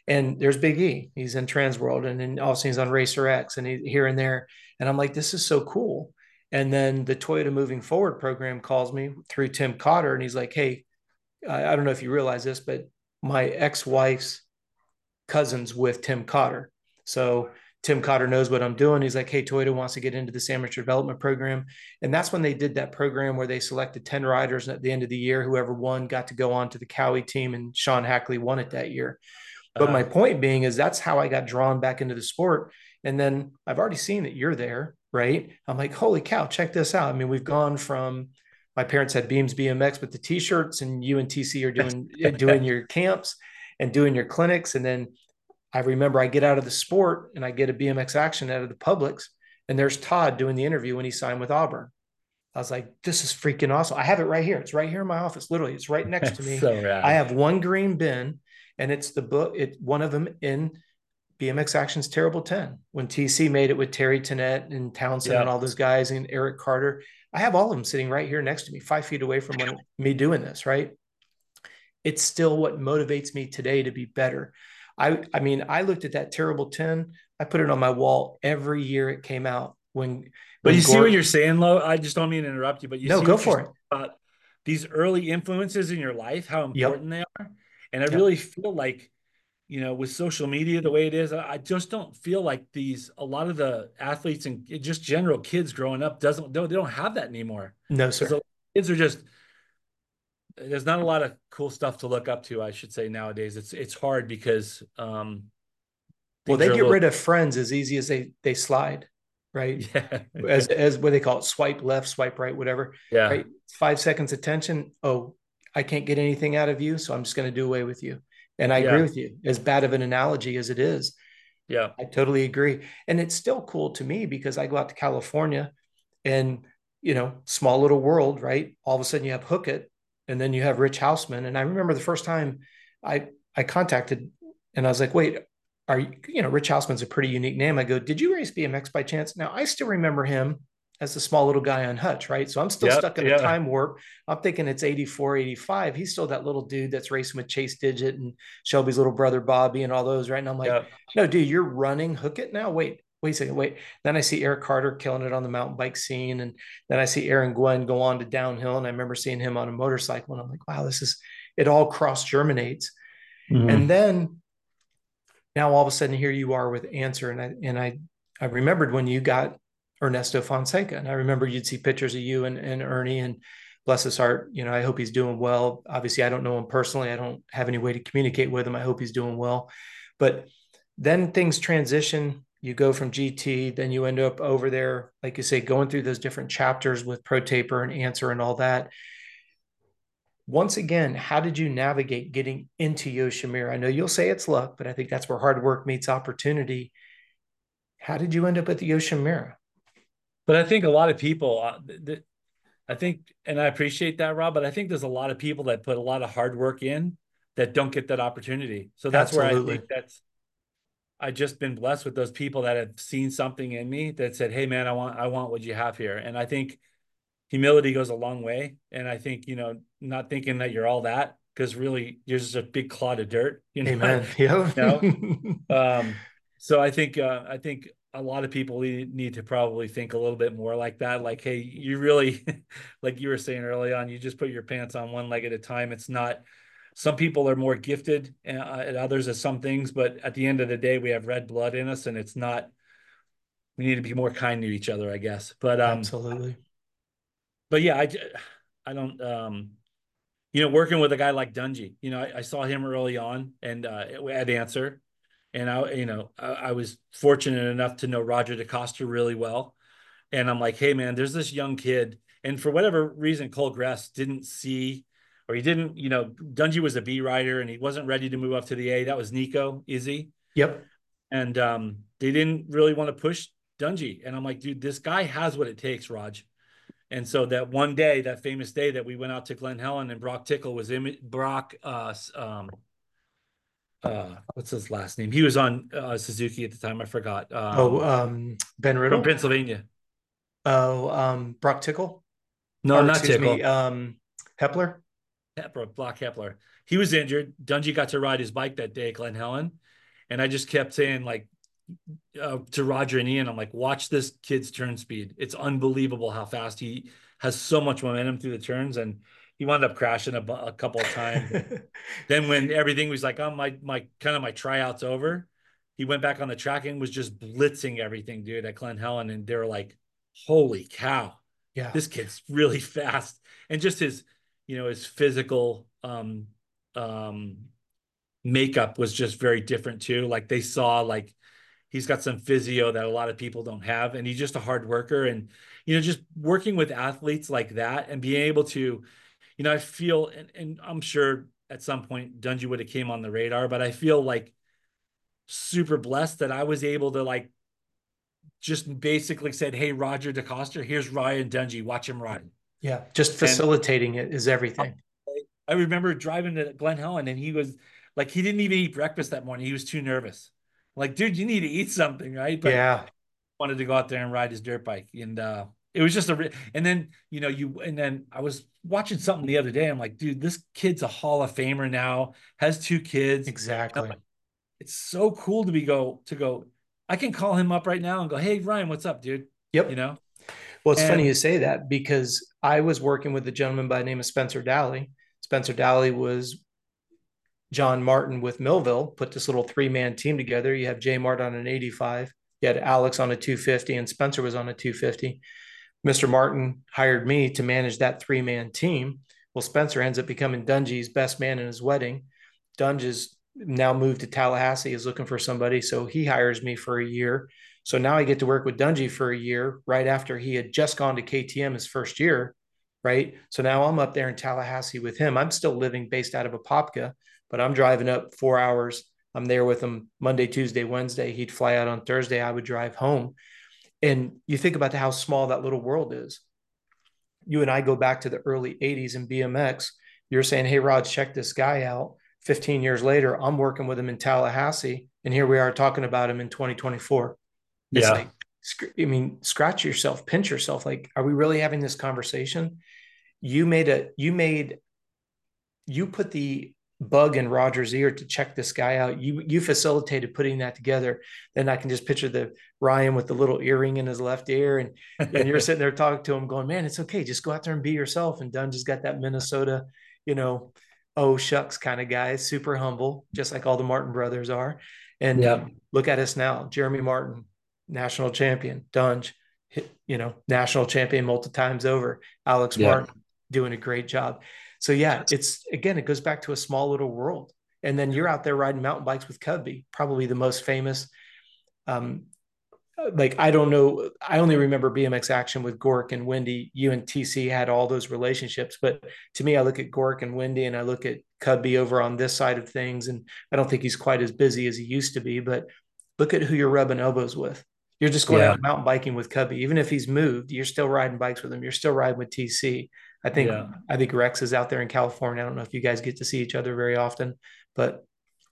And there's Big E. He's in Trans World, and then also he's on Racer X, and he here and there. And I'm like, this is so cool. And then the Toyota Moving Forward program calls me through Tim Cotter, and he's like, hey, I, I don't know if you realize this, but my ex-wife's cousins with Tim Cotter. So Tim Cotter knows what I'm doing. He's like, hey, Toyota wants to get into this amateur development program. And that's when they did that program where they selected ten riders. And at the end of the year, whoever won got to go on to the Cowie team. And Sean Hackley won it that year. But Uh, my point being is that's how I got drawn back into the sport. And then I've already seen that you're there, right? I'm like, holy cow, check this out. I mean, we've gone from my parents had Beams B M X with the t-shirts, and you and T C are doing doing your camps and doing your clinics. And then I remember I get out of the sport and I get a B M X action out of the Publix, and there's Todd doing the interview when he signed with Auburn. I was like, this is freaking awesome. I have it right here. It's right here in my office. Literally, it's right next to that's me. so I rad. have one green bin, and it's the book. It one of them in B M X Action's Terrible ten. When T C made it with Terry Tennant and Townsend and Yeah. all those guys and Eric Carter, I have all of them sitting right here next to me, five feet away from when, me doing this. Right? It's still what motivates me today to be better. I I mean, I looked at that Terrible ten. I put it on my wall every year it came out. When But when you see what you're Gordon, saying, Lo. I just don't mean to interrupt you, but you no, see go what you're for saying it. about these early influences in your life, how Yep. important they are. And I Yep. really feel like, you know, with social media the way it is, I just don't feel like these a lot of the athletes and just general kids growing up doesn't don't, they don't have that anymore No, because sir. kids are just there's not a lot of cool stuff to look up to, I should say nowadays. It's it's hard because um Well, things they are a get little rid of friends as easy as they they slide, right? yeah As as what they call it, swipe left, swipe right, whatever. yeah Right? Five seconds attention. Oh, I can't get anything out of you, so I'm just going to do away with you. And I agree yeah with you. As bad of an analogy as it is, yeah I totally agree. And it's still cool to me because I go out to California and, you know, small little world, right? All of a sudden you have Hookit, and then you have Rich Houseman. And I remember the first time I I contacted and I was like, wait, are you, you know, Rich Houseman's a pretty unique name. I go, did you race B M X by chance? Now I still remember him as the small little guy on Hutch, right? So I'm still yeah stuck in a yeah time warp. I'm thinking it's eighty-four, eighty-five. He's still that little dude that's racing with Chase Digit and Shelby's little brother Bobby and all those, right? And I'm like, yeah no, dude, you're running Hookit now. Wait, wait a second, wait. Then I see Eric Carter killing it on the mountain bike scene. And then I see Aaron Gwen go on to downhill. And I remember seeing him on a motorcycle. And I'm like, wow, this is, it all cross germinates. And Mhm. then now all of a sudden here you are with Answer. And I, and I, I remembered when you got Ernesto Fonseca. And I remember you'd see pictures of you and, and Ernie, and bless his heart, you know, I hope he's doing well. Obviously, I don't know him personally. I don't have any way to communicate with him. I hope he's doing well. But then things transition. You go from G T, then you end up over there, like you say, going through those different chapters with Pro Taper and Answer and all that. Once again, how did you navigate getting into Yoshimura? I know you'll say it's luck, but I think that's where hard work meets opportunity. How did you end up at the Yoshimura? But I think a lot of people uh, th- th- I think, and I appreciate that, Rob, but I think there's a lot of people that put a lot of hard work in that don't get that opportunity. So that's where I Absolutely. think that's I just been blessed with those people that have seen something in me that said, "Hey, man, I want I want what you have here." And I think humility goes a long way. And I think, you know, not thinking that you're all that, because really you're just a big clod of dirt, you know, Amen. Yeah. you know. Um, so I think uh, I think a lot of people need to probably think a little bit more like that. Like, hey, you really, like you were saying early on, you just put your pants on one leg at a time. It's not. Some people are more gifted uh, at others at some things, but at the end of the day, we have red blood in us, and it's not. We need to be more kind to each other, I guess. But um, Absolutely. but yeah, I I don't um, you know, working with a guy like Dungy, you know, I, I saw him early on and uh, at Answer. And I, you know, I, I was fortunate enough to know Roger DeCosta really well. And I'm like, hey, man, there's this young kid. And for whatever reason, Cole Gress didn't see, or he didn't, you know, Dungy was a B rider and he wasn't ready to move up to the A. That was Nico Izzy. Yep. And um, they didn't really want to push Dungy. And I'm like, dude, this guy has what it takes, Raj. And so that one day, that famous day that we went out to Glen Helen and Brock Tickle was in Brock, uh, um, uh, what's his last name? He was on uh, Suzuki at the time. I forgot. Oh, Um, um, Ben from Riddle. Pennsylvania. Oh, um, Brock Tickle, No, or not excuse me, Tickle. um, Hepler. Hepler, Block Hepler. He was injured. Dungy got to ride his bike that day at Glen Helen, And I just kept saying, like, uh, to Roger and Ian, I'm like, watch this kid's turn speed. It's unbelievable how fast he has so much momentum through the turns. And he wound up crashing a, a couple of times. Then when everything was like, oh, my, my kind of my tryouts over, he went back on the track and was just blitzing everything, dude, at Glen Helen. And they were like, holy cow, Yeah. this kid's really fast. And just his, you know, his physical, um, um, makeup was just very different too. Like they saw, like, he's got some physio that a lot of people don't have, and he's just a hard worker. And, you know, just working with athletes like that and being able to, you know, I feel, and, and I'm sure at some point Dungey would have came on the radar, but I feel like super blessed that I was able to, like, just basically said, hey, Roger DeCoster, here's Ryan Dungey, watch him ride. Yeah. Just facilitating and it is everything. I remember driving to Glen Helen and he was like, he didn't even eat breakfast that morning. He was too nervous. Like, dude, you need to eat something, right? But Yeah. wanted to go out there and ride his dirt bike. And uh, it was just a, and then, you know, you, and then I was watching something the other day. I'm like, dude, this kid's a Hall of Famer now, has two kids. Exactly. Like, it's so cool to be go, to go, I can call him up right now and go, hey, Ryan, what's up, dude? Yep. You know? Well, it's and, funny you say that because I was working with a gentleman by the name of Spencer Daly. Spencer Daly was John Martin with Millville, put this little three-man team together. You have Jay Martin on an eighty-five. You had Alex on a two fifty, and Spencer was on a two fifty. Mister Martin hired me to manage that three-man team. Well, Spencer ends up becoming Dungey's best man in his wedding. Dunge is now moved to Tallahassee, is looking for somebody, so he hires me for a year. So now I get to work with Dungey for a year right after he had just gone to K T M his first year, right? So now I'm up there in Tallahassee with him. I'm still living based out of Apopka, but I'm driving up four hours. I'm there with him Monday, Tuesday, Wednesday. He'd fly out on Thursday. I would drive home. And you think about how small that little world is. You and I go back to the early eighties in B M X. You're saying, hey, Rod, check this guy out. fifteen years later, I'm working with him in Tallahassee. And here we are talking about him in twenty twenty-four. It's yeah. like, I mean, scratch yourself, pinch yourself. Like, are we really having this conversation? You made a, you made, you put the bug in Roger's ear to check this guy out. You, you facilitated putting that together. Then I can just picture the Ryan with the little earring in his left ear. And, and you're sitting there talking to him going, man, it's okay. Just go out there and be yourself. And Dunn just got that Minnesota, you know, oh shucks kind of guy, super humble, just like all the Martin brothers are. And yeah. look at us now, Jeremy Martin, national champion, Dunge, you know, national champion multiple times over, Alex yeah. Martin doing a great job. So yeah, it's, again, it goes back to a small little world. And then you're out there riding mountain bikes with Cudby, probably the most famous. Um, like, I don't know, I only remember B M X action with Gork and Wendy. You and T C had all those relationships, but to me, I look at Gork and Wendy and I look at Cudby over on this side of things. And I don't think he's quite as busy as he used to be, but look at who you're rubbing elbows with. You're just going yeah. out mountain biking with Cudby. Even if he's moved, you're still riding bikes with him. You're still riding with T C. I think yeah. I think Rex is out there in California. I don't know if you guys get to see each other very often, but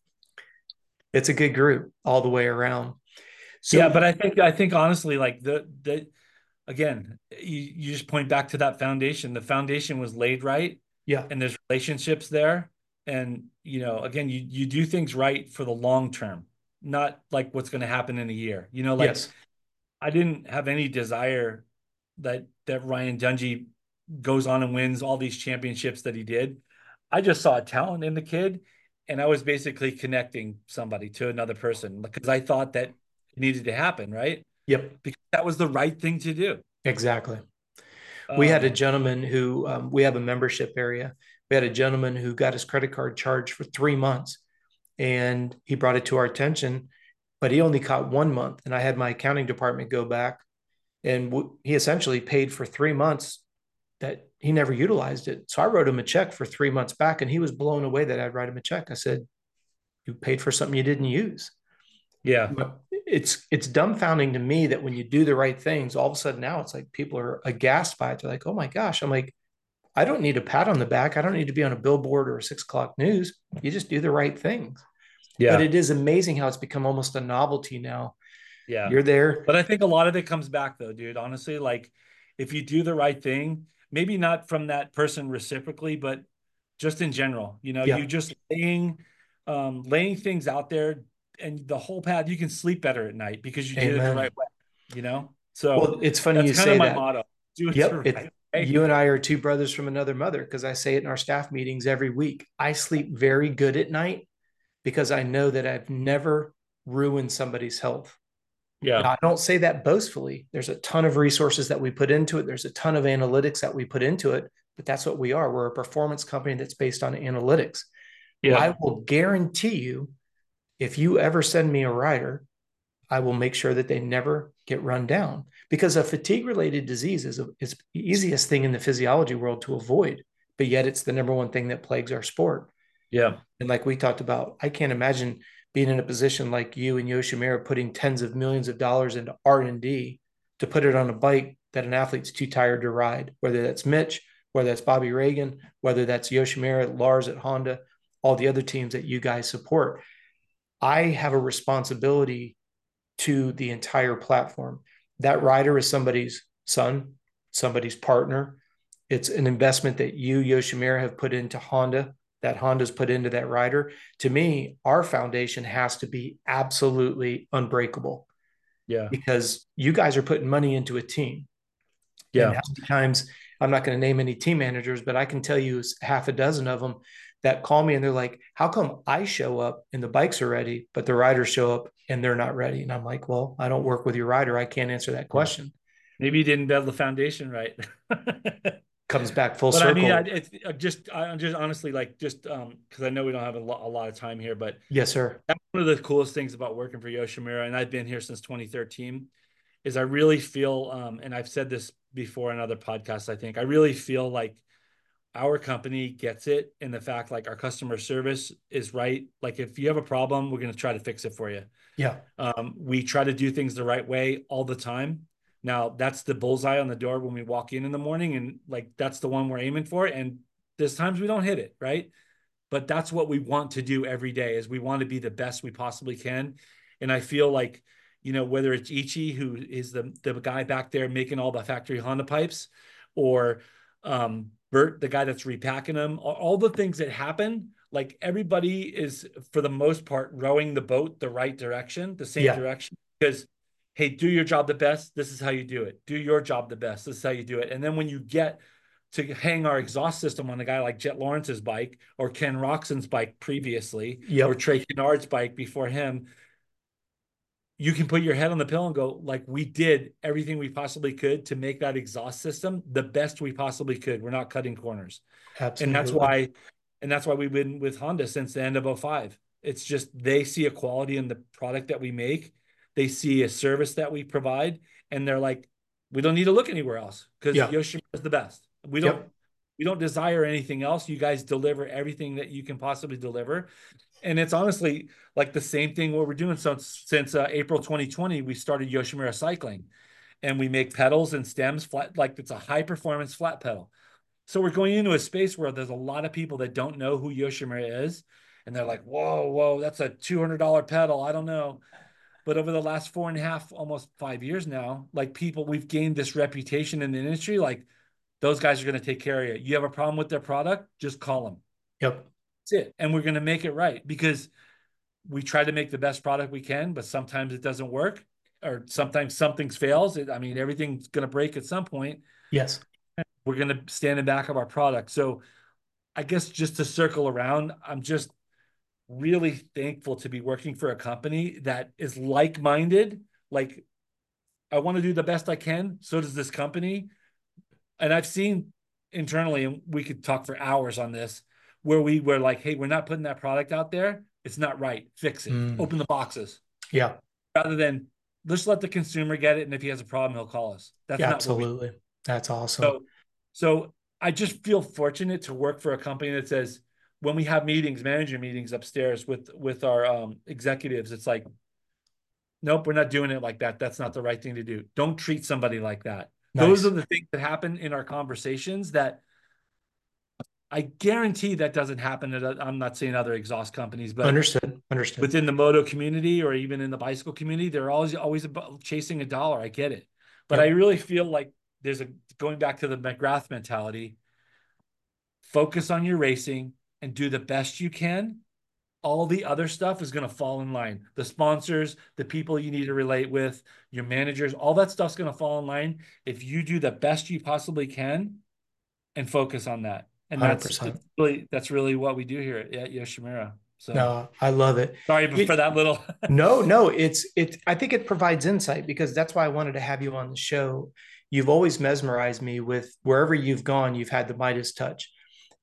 it's a good group all the way around. So, yeah, but I think I think honestly, like the the again, you, you just point back to that foundation. The foundation was laid right. Yeah. And there's relationships there. And, you know, again, you you do things right for the long term, not like what's going to happen in a year. You know, like yes. I didn't have any desire that that Ryan Dungey goes on and wins all these championships that he did. I just saw talent in the kid, and I was basically connecting somebody to another person because I thought that it needed to happen, right? Yep. Because that was the right thing to do. Exactly. Um, we had a gentleman who, um, we have a membership area. We had a gentleman who got his credit card charged for three months and he brought it to our attention, but he only caught one month. And I had my accounting department go back and w- he essentially paid for three months that he never utilized it. So I wrote him a check for three months back and he was blown away that I'd write him a check. I said, you paid for something you didn't use. Yeah. It's, it's dumbfounding to me that when you do the right things, all of a sudden now it's like people are aghast by it. They're like, oh my gosh. I'm like, I don't need a pat on the back. I don't need to be on a billboard or a six o'clock news. You just do the right things. Yeah. But it is amazing how it's become almost a novelty now. Yeah. You're there. But I think a lot of it comes back though, dude, honestly, like if you do the right thing, maybe not from that person reciprocally, but just in general, you know, Yeah. you just laying, um, laying things out there and the whole pad, you can sleep better at night because you did it the Amen. right way, you know? So Well, it's funny that's you kind of say my that. motto. Do it the Yep. It, right way. you and I are two brothers from another mother because I say it in our staff meetings every week. I sleep very good at night because I know that I've never ruined somebody's health. Yeah. Now, I don't say that boastfully. There's a ton of resources that we put into it. There's a ton of analytics that we put into it, but that's what we are. We're a performance company that's based on analytics. Yeah. I will guarantee you, if you ever send me a rider, I will make sure that they never get run down because a fatigue related disease is, a, is the easiest thing in the physiology world to avoid, but yet it's the number one thing that plagues our sport. Yeah. And like we talked about, I can't imagine being in a position like you and Yoshimura putting tens of millions of dollars into R and D to put it on a bike that an athlete's too tired to ride, whether that's Mitch, whether that's Bobby Reagan, whether that's Yoshimura, Lars at Honda, all the other teams that you guys support. I have a responsibility to the entire platform. That rider is somebody's son, somebody's partner. It's an investment that you, Yoshimura, have put into Honda, that Honda's put into that rider. To me, our foundation has to be absolutely unbreakable Yeah. because you guys are putting money into a team. And Yeah. how many times, I'm not going to name any team managers, but I can tell you half a dozen of them that call me and they're like, how come I show up and the bikes are ready, but the riders show up and they're not ready? And I'm like, well, I don't work with your rider. I can't answer that Yeah. question. Maybe you didn't build the foundation right. Comes back full But I mean, circle. I, it's I just, I just honestly like just um because I know we don't have a lot, a lot of time here, but Yes, sir. that's one of the coolest things about working for Yoshimura, and I've been here since twenty thirteen, is I really feel, um, and I've said this before in other podcasts, I think I really feel like our company gets it in the fact like our customer service is right. Like if you have a problem, we're going to try to fix it for you. Yeah. Um, we try to do things the right way all the time. Now that's the bullseye on the door when we walk in in the morning, and like that's the one we're aiming for. And there's times we don't hit it, right? But that's what we want to do every day is we want to be the best we possibly can. And I feel like, you know, whether it's Ichi, who is the, the guy back there making all the factory Honda pipes, or um, Bert, the guy that's repacking them, all, all the things that happen, like everybody is, for the most part, rowing the boat the right direction, the same Yeah. direction. Because, hey, do your job the best. This is how you do it. Do your job the best. This is how you do it. And then when you get to hang our exhaust system on a guy like Jet Lawrence's bike or Ken Roxon's bike previously, Yep. or Trey Kennard's bike before him, you can put your head on the pillow and go, like, we did everything we possibly could to make that exhaust system the best we possibly could. We're not cutting corners. Absolutely. And that's why, and that's why we've been with Honda since the end of oh five. It's just, they see a quality in the product that we make. They see a service that we provide, and they're like, we don't need to look anywhere else because Yeah. Yoshimura is the best. We don't, Yep. we don't desire anything else. You guys deliver everything that you can possibly deliver. And it's honestly like the same thing what we're doing. So since uh, April twenty twenty, we started Yoshimura Cycling, and we make pedals and stems flat, like it's a high performance flat pedal. So we're going into a space where there's a lot of people that don't know who Yoshimura is. And they're like, whoa, whoa, that's a two hundred dollar pedal. I don't know. But over the last four and a half, almost five years now, like people, we've gained this reputation in the industry. Like those guys are going to take care of you. You have a problem with their product, just call them. Yep. That's it. And we're going to make it right because we try to make the best product we can, but sometimes it doesn't work, or sometimes something fails. I mean, everything's going to break at some point. Yes. We're going to stand in back of our product. So I guess just to circle around, I'm just really thankful to be working for a company that is like-minded. Like, I want to do the best I can. So does this company. And I've seen internally, and we could talk for hours on this, where we were like, hey, we're not putting that product out there. It's not right. Fix it. Mm. Open the boxes. Yeah. Rather than let's let the consumer get it. And if he has a problem, he'll call us. That's yeah, not absolutely. That's awesome. So, so I just feel fortunate to work for a company that says, when we have meetings, manager meetings upstairs with, with our um, executives, it's like, nope, we're not doing it like that. That's not the right thing to do. Don't treat somebody like that. Nice. Those are the things that happen in our conversations that I guarantee that doesn't happen at, I'm not saying other exhaust companies, but understood, understood. Within the moto community or even in the bicycle community, they're always, always about chasing a dollar. I get it. But yep. I really feel like there's a, going back to the McGrath mentality, focus on your racing and do the best you can. all the other stuff is going to fall in line. The sponsors, the people you need to relate with, your managers, all that stuff's going to fall in line if you do the best you possibly can and focus on that. And that's one hundred percent. really that's really what we do here at, at Yoshimura. So No, I love it. sorry for You, that little. no, no, it's it. I think it provides insight because that's why I wanted to have you on the show. You've always mesmerized me with wherever you've gone, you've had the Midas touch.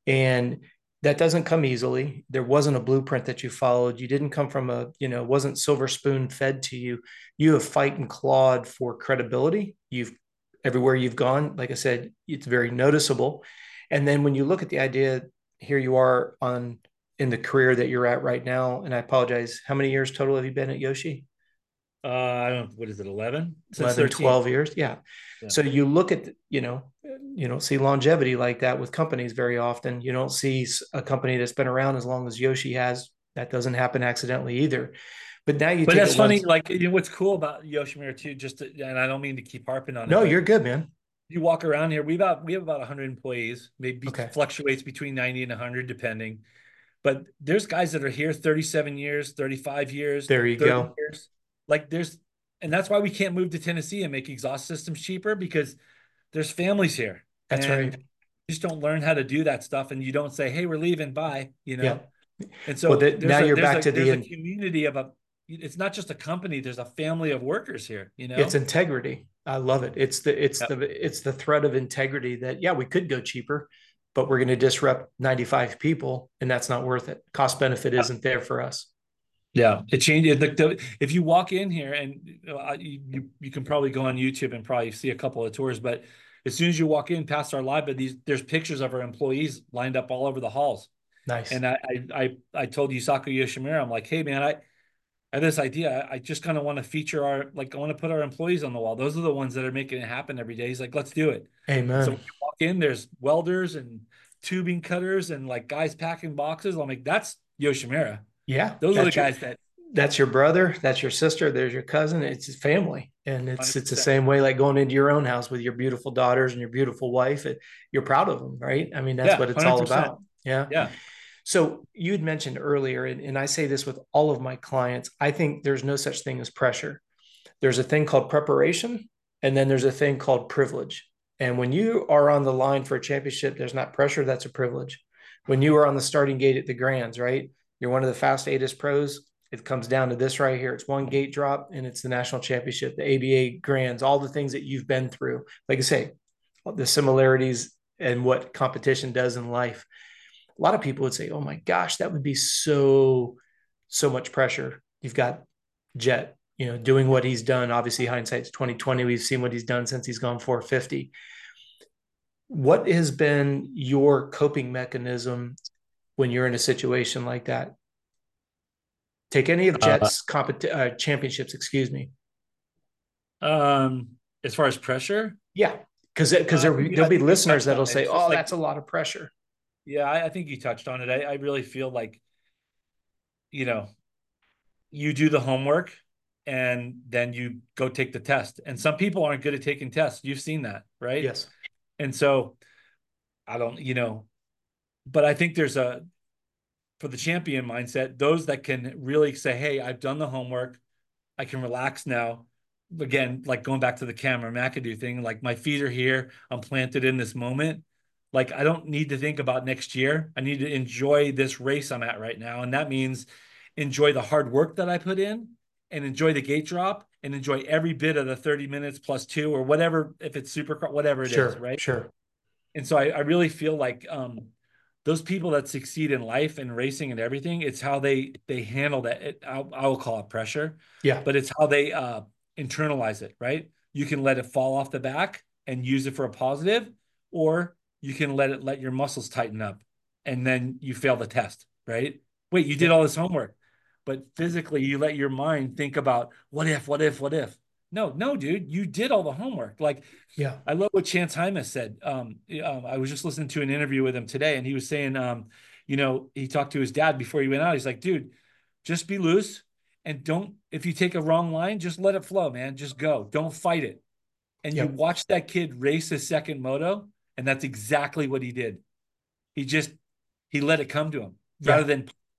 And that doesn't come easily. There wasn't a blueprint that you followed. You didn't come from a, you know, wasn't silver spoon fed to you. You have fight and clawed for credibility. You've everywhere you've gone, like I said, it's very noticeable. And then when you look at the idea, here you are on in the career that you're at right now. And I apologize. How many years total have you been at Yoshi? Uh, I don't know, what is it, eleven? Since eleven, thirteen. twelve years. Yeah. Yeah. So you look at, you know, you don't see longevity like that with companies very often. You don't see a company that's been around as long as Yoshi has. That doesn't happen accidentally either. But now you But take that's it funny. once. Like, you know, what's cool about Yoshimura too, just to, and I don't mean to keep harping on No, it, you're but good, man. you walk around here, we about we have about one hundred employees, maybe Okay. fluctuates between ninety and one hundred depending. But there's guys that are here thirty-seven years, thirty-five years, There you thirty go. years. Like there's, and that's why we can't move to Tennessee and make exhaust systems cheaper, because there's families here. That's and right. you just don't learn how to do that stuff. And you don't say, hey, we're leaving, bye, you know? Yeah. And Well, so that, there's now a, you're there's back a, to there's the, a community of a, it's not just a company, there's a family of workers here, you it's know? integrity. I love it. It's the, it's Yep. the, it's the thread of integrity that, yeah, we could go cheaper, but we're going to disrupt ninety-five people and that's not worth it. Cost benefit isn't there for us. Yeah, it changes. The, the, if you walk in here, and uh, you, you you can probably go on YouTube and probably see a couple of tours, but as soon as you walk in past our live, but these there's pictures of our employees lined up all over the halls. Nice. And I I I, I told Yusaku Yoshimura, I'm like, hey man, I, I have this idea. I just kind of want to feature our, like, I want to put our employees on the wall. Those are the ones that are making it happen every day. He's like, let's do it. So when Amen. you walk in, there's welders and tubing cutters and like guys packing boxes. I'm like, that's Yoshimura. Yeah. Those are the That's your, guys that that's your brother, that's your sister, there's your cousin, it's his family. And it's it's the one hundred percent. same way like going into your own house with your beautiful daughters and your beautiful wife. It, you're proud of them, right? I mean, that's Yeah, what it's all one hundred percent. about. Yeah. Yeah. So you had mentioned earlier, and, and I say this with all of my clients, I think there's no such thing as pressure. There's a thing called preparation, and then there's a thing called privilege. And when you are on the line for a championship, there's not pressure, that's a privilege. When you are on the starting gate at the Grands, right? You're one of the fast A T I S pros. It comes down to this right here. It's one gate drop and it's the national championship, the A B A Grands, all the things that you've been through. Like I say, the similarities and what competition does in life. A lot of people would say, oh my gosh, that would be so, so much pressure. You've got Jet, you know, doing what he's done. Obviously, hindsight's twenty twenty. We've seen what he's done since he's gone four fifty. What has been your coping mechanism when you're in a situation like that? Take any of Uh, Jet's compet- uh, championships, excuse me. um, as far as pressure, Yeah, because because uh, there, you- there'll I be think you listeners touched on that'll it. say, It's just "Oh, like, that's a lot of pressure." yeah, I, I think you touched on it. I, I really feel like, you know, you do the homework and then you go take the test. And some people aren't good at taking tests. You've seen that, right? Yes. And so I don't, you know, but I think there's a, for the champion mindset, those that can really say, hey, I've done the homework. I can relax now. Again, like going back to the Cameron McAdoo thing, like my feet are here. I'm planted in this moment. Like I don't need to think about next year. I need to enjoy this race I'm at right now. And that means enjoy the hard work that I put in and enjoy the gate drop and enjoy every bit of the thirty minutes plus two or whatever, if it's super, whatever it is, Sure. right? Sure. And so I, I really feel like um, those people that succeed in life and racing and everything, it's how they they handle that. It, I'll, I will call it pressure, Yeah. but it's how they uh, internalize it, right? You can let it fall off the back and use it for a positive, or you can let it let your muscles tighten up, and then you fail the test, right? Wait, you did Yeah. all this homework, but physically you let your mind think about what if, what if, what if. No, no, dude, you did all the homework. Like, Yeah. I love what Chance Hymas said. Um, um, I was just listening to an interview with him today, and he was saying, um, you know, he talked to his dad before he went out. He's like, dude, just be loose and don't, if you take a wrong line, just let it flow, man. Just go. Don't fight it. And you Yep. watch that kid race his second moto, and that's exactly what he did. He just, he let it come to him Yeah. rather than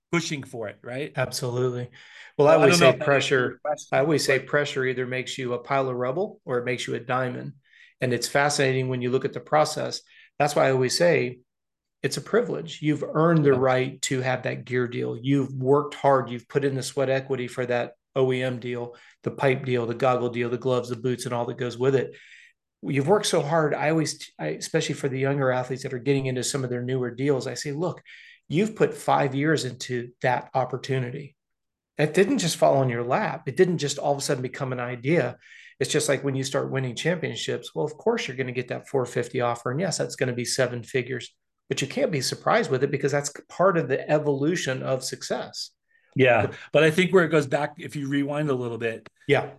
pushing for it, right? Absolutely. Well, I So I always don't know say if that answers your pressure, I question, always say but pressure either makes you a pile of rubble or it makes you a diamond. And it's fascinating when you look at the process. That's why I always say it's a privilege. You've earned the yeah, right to have that gear deal. You've worked hard. You've put in the sweat equity for that O E M deal, the pipe deal, the goggle deal, the gloves, the boots, and all that goes with it. You've worked so hard. I always, I, especially for the younger athletes that are getting into some of their newer deals, I say, look, you've put five years into that opportunity. It didn't just fall on your lap. It didn't just all of a sudden become an idea. It's just like when you start winning championships. Well, of course, you're going to get that four hundred fifty offer. And yes, that's going to be seven figures, but you can't be surprised with it because that's part of the evolution of success. yeah. But I think where it goes back, if you rewind a little bit, Yeah.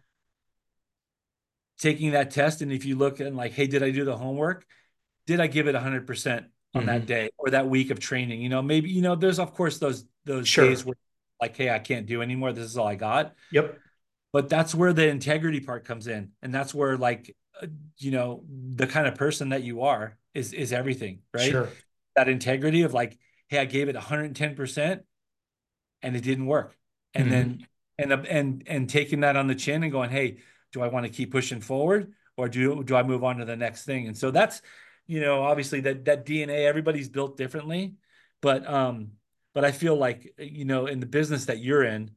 taking that test, and if you look and like, hey, did I do the homework? Did I give it one hundred percent on that Mm-hmm. day or that week of training? You know, maybe, you know, there's of course those those days Sure. where like, hey, I can't do anymore. This is all I got. Yep. But that's where the integrity part comes in, and that's where like, uh, you know, the kind of person that you are is is everything, right? Sure. That integrity of like, hey, I gave it one hundred ten percent and it didn't work, and Mm-hmm. then and and and taking that on the chin and going, hey, do I want to keep pushing forward, or do do I move on to the next thing? And so that's, you know, obviously that that D N A, everybody's built differently, but um but I feel like, you know, in the business that you're in,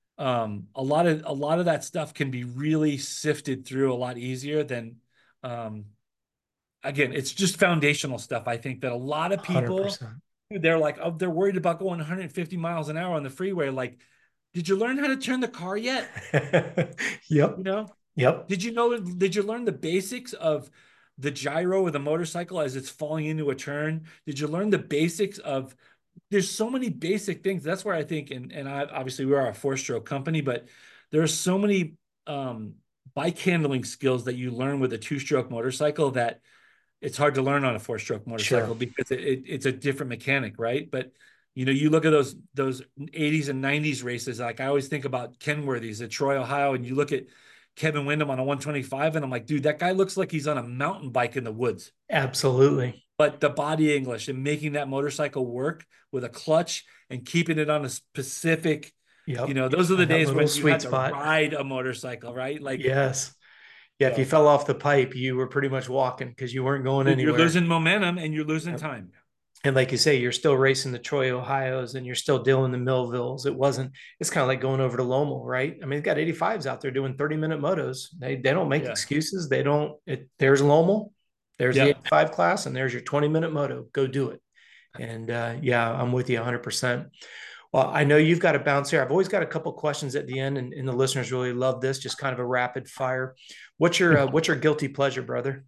um a lot of a lot of that stuff can be really sifted through a lot easier than, um again, it's just foundational stuff. I think that a lot of people, one hundred percent. they're like, oh, they're worried about going one hundred fifty miles an hour on the freeway. Like, did you learn how to turn the car yet? Yep. You know, Yep. did you know, did you learn the basics of the gyro of the motorcycle as it's falling into a turn? Did you learn the basics of, there's so many basic things. That's where I think, and, and I, obviously we are a four stroke company, but there are so many um, bike handling skills that you learn with a two stroke motorcycle that it's hard to learn on a four stroke Sure. motorcycle because it, it, it's a different mechanic, right? But you know, you look at those those eighties and nineties races. Like I always think about Kenworthy's at Troy, Ohio, and you look at Kevin Windham on a one twenty-five, and I'm like, dude, that guy looks like he's on a mountain bike in the woods. Absolutely. But the body English and making that motorcycle work with a clutch and keeping it on a specific, you Yep. know, those are the On that days little when you sweet had to spot. ride a motorcycle, right? Like, Yes. Yeah. If you so fell off the pipe, you were pretty much walking because you weren't going you're anywhere. losing momentum and you're losing Yep. time. And like you say, you're still racing the Troy Ohio's and you're still dealing the Millvilles. It wasn't, it's kind of like going over to Loma, right? I mean, it's got eighty-fives out there doing thirty minute motos. They they don't make Yeah. excuses. They don't, it, there's Loma, there's the Yeah. eighty-five class, and there's your twenty minute moto. Go do it. And uh, yeah, I'm with you one hundred percent. Well, I know you've got to bounce here. I've always got a couple questions at the end, and, and the listeners really love this, just kind of a rapid fire. What's your uh, what's your guilty pleasure, brother?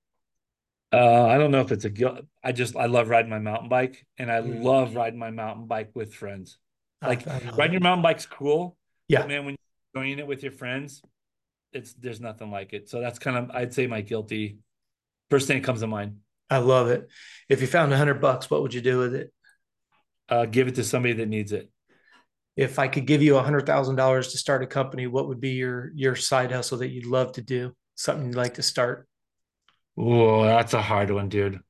Uh, I don't know if it's a guilt. I just I love riding my mountain bike, and I Mm, love riding my mountain bike with friends. I, Like I love riding it. your mountain bike's cool, but Yeah, man, when you're doing it with your friends, it's there's nothing like it. So that's kind of, I'd say, my guilty first thing that comes to mind. I love it. If you found a hundred bucks, what would you do with it? Uh, give it to somebody that needs it. If I could give you a hundred thousand dollars to start a company, what would be your your side hustle that you'd love to do? Something you'd like to start? Whoa, that's a hard one, dude.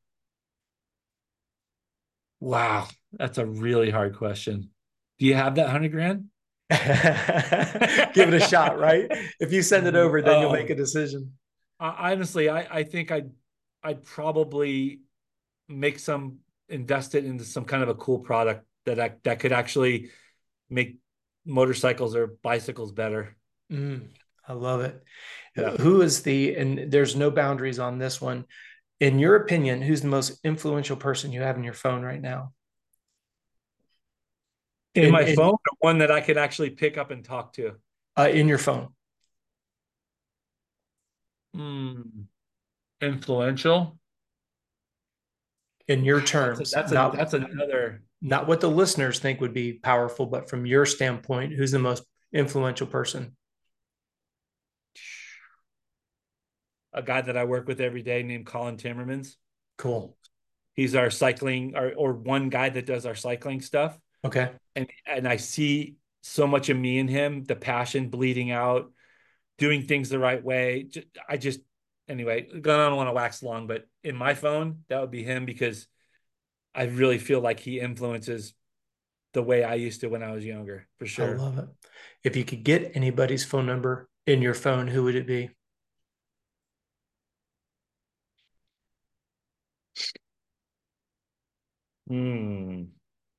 Wow, that's a really hard question. Do you have that hundred grand? Give it a shot, right? If you send it over, then you'll make a Oh, decision. I, honestly, I I think I'd I'd probably make some invest it into some kind of a cool product that I, that could actually make motorcycles or bicycles better. Mm, I love it. Yeah. Who is the, and there's no boundaries on this one. In your opinion, who's the most influential person you have in your phone right now? In In my in phone, one that I could actually pick up and talk to. uh, in your phone, Hmm. Influential. in your That's a terms, that's a not that's another, not what the listeners think would be powerful, but from your standpoint, who's the most influential person? a guy that I work with every day named Colin Timmermans. Cool. He's our cycling, or or one guy that does our cycling stuff. Okay. And and I see so much of me in him, the passion bleeding out, doing things the right way. I just, anyway, I don't want to wax long, but in my phone, that would be him because I really feel like he influences the way I used to when I was younger, for I sure. love it. If you could get anybody's phone number in your phone, who would it be? Hmm.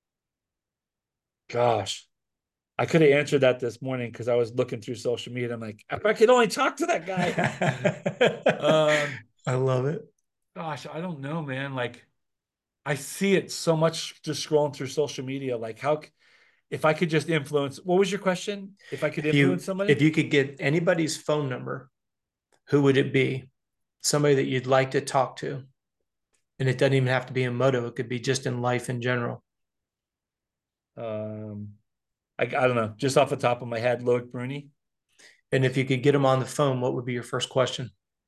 Gosh, I could have answered that this morning because I was looking through social media. I'm like, if I could only talk to that guy. um, I love it. gosh, I don't know, man. Like, I see it so much just scrolling through social media. Like, how if I could just influence, what was your question? If I could If you influence somebody? if you could get anybody's phone number, who would it be? Somebody that you'd like to talk to. And it doesn't even have to be in moto. It could be just in life in general. Um, I, I don't know, just off the top of my head, Loic Bruni. And if you could get them on the phone, what would be your first question?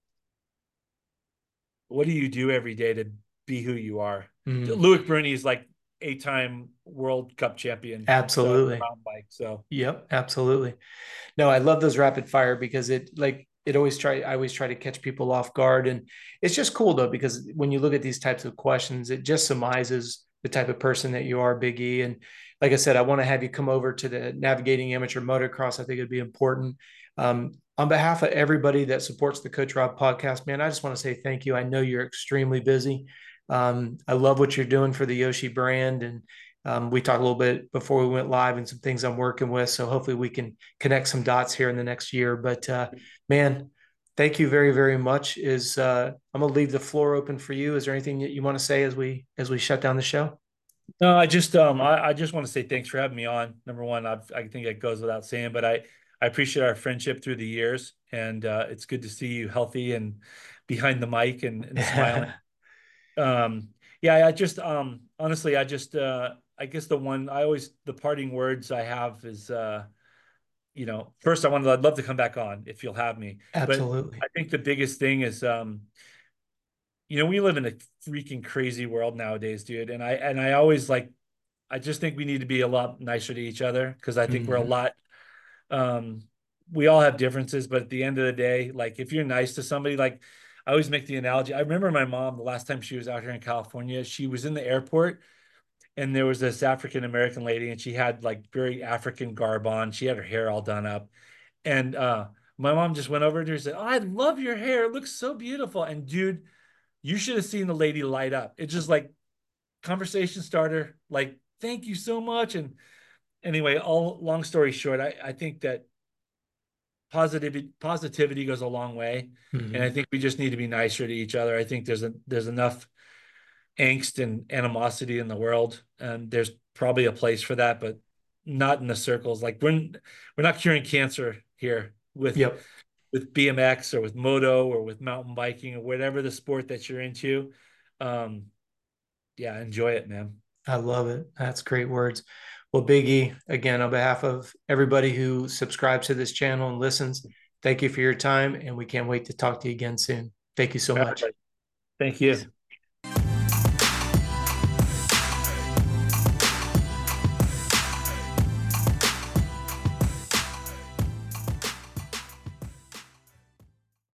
What do you do every day to be who you are? Mm, Loic Bruni is like eight-time World Cup champion, uh, absolutely. mountain bike. So Yep, absolutely. No, I love those rapid fire because it like it always try I always try to catch people off guard. And it's just cool though, because when you look at these types of questions, it just surmises the type of person that you are, Big E. And like I said, I want to have you come over to the Navigating Amateur Motocross. I think it'd be important. Um, on behalf of everybody that supports the Coach Rob podcast, man, I just want to say thank you. I know you're extremely busy. Um, I love what you're doing for the Yoshi brand, and um, we talked a little bit before we went live and some things I'm working with. So hopefully we can connect some dots here in the next year. But uh, man, thank you very, very much. Is uh, I'm gonna leave the floor open for you. Is there anything that you want to say as we as we shut down the show? no, I just um I, I just want to say thanks for having me on. Number one, I've, I think it goes without saying, but I I appreciate our friendship through the years, and uh, it's good to see you healthy and behind the mic and, and smiling. Um, yeah, I just um honestly, I just uh I guess the one I always the parting words I have is uh you know, first I want to I'd love to come back on if you'll have me. But Absolutely. I think the biggest thing is um you know, we live in a freaking crazy world nowadays, dude. And I and I always like I just think we need to be a lot nicer to each other because I think we're a Mhm. lot um we all have differences, but at the end of the day, like if you're nice to somebody, like I always make the analogy. I remember my mom the last time she was out here in California, she was in the airport and there was this African American lady and she had like very African garb on. She had her hair all done up. And uh my mom just went over to her and said, "Oh, I love your hair. It looks so beautiful." And dude, you should have seen the lady light up. It's just like conversation starter, like, thank you so much. And anyway, all long story short, I, I think that positivity positivity goes a long way. And I Mhm. think we just need to be nicer to each other. I think there's a there's enough angst and animosity in the world, and there's probably a place for that, but not in the circles. Like we're we're not curing cancer here with Yep. with B M X or with moto or with mountain biking or whatever the sport that you're into. Um, yeah, enjoy it, man. I love it. That's great words. Well, Big E, again, on behalf of everybody who subscribes to this channel and listens, thank you for your time, and we can't wait to talk to you again soon. Thank you so All much. right. Thank Peace. you.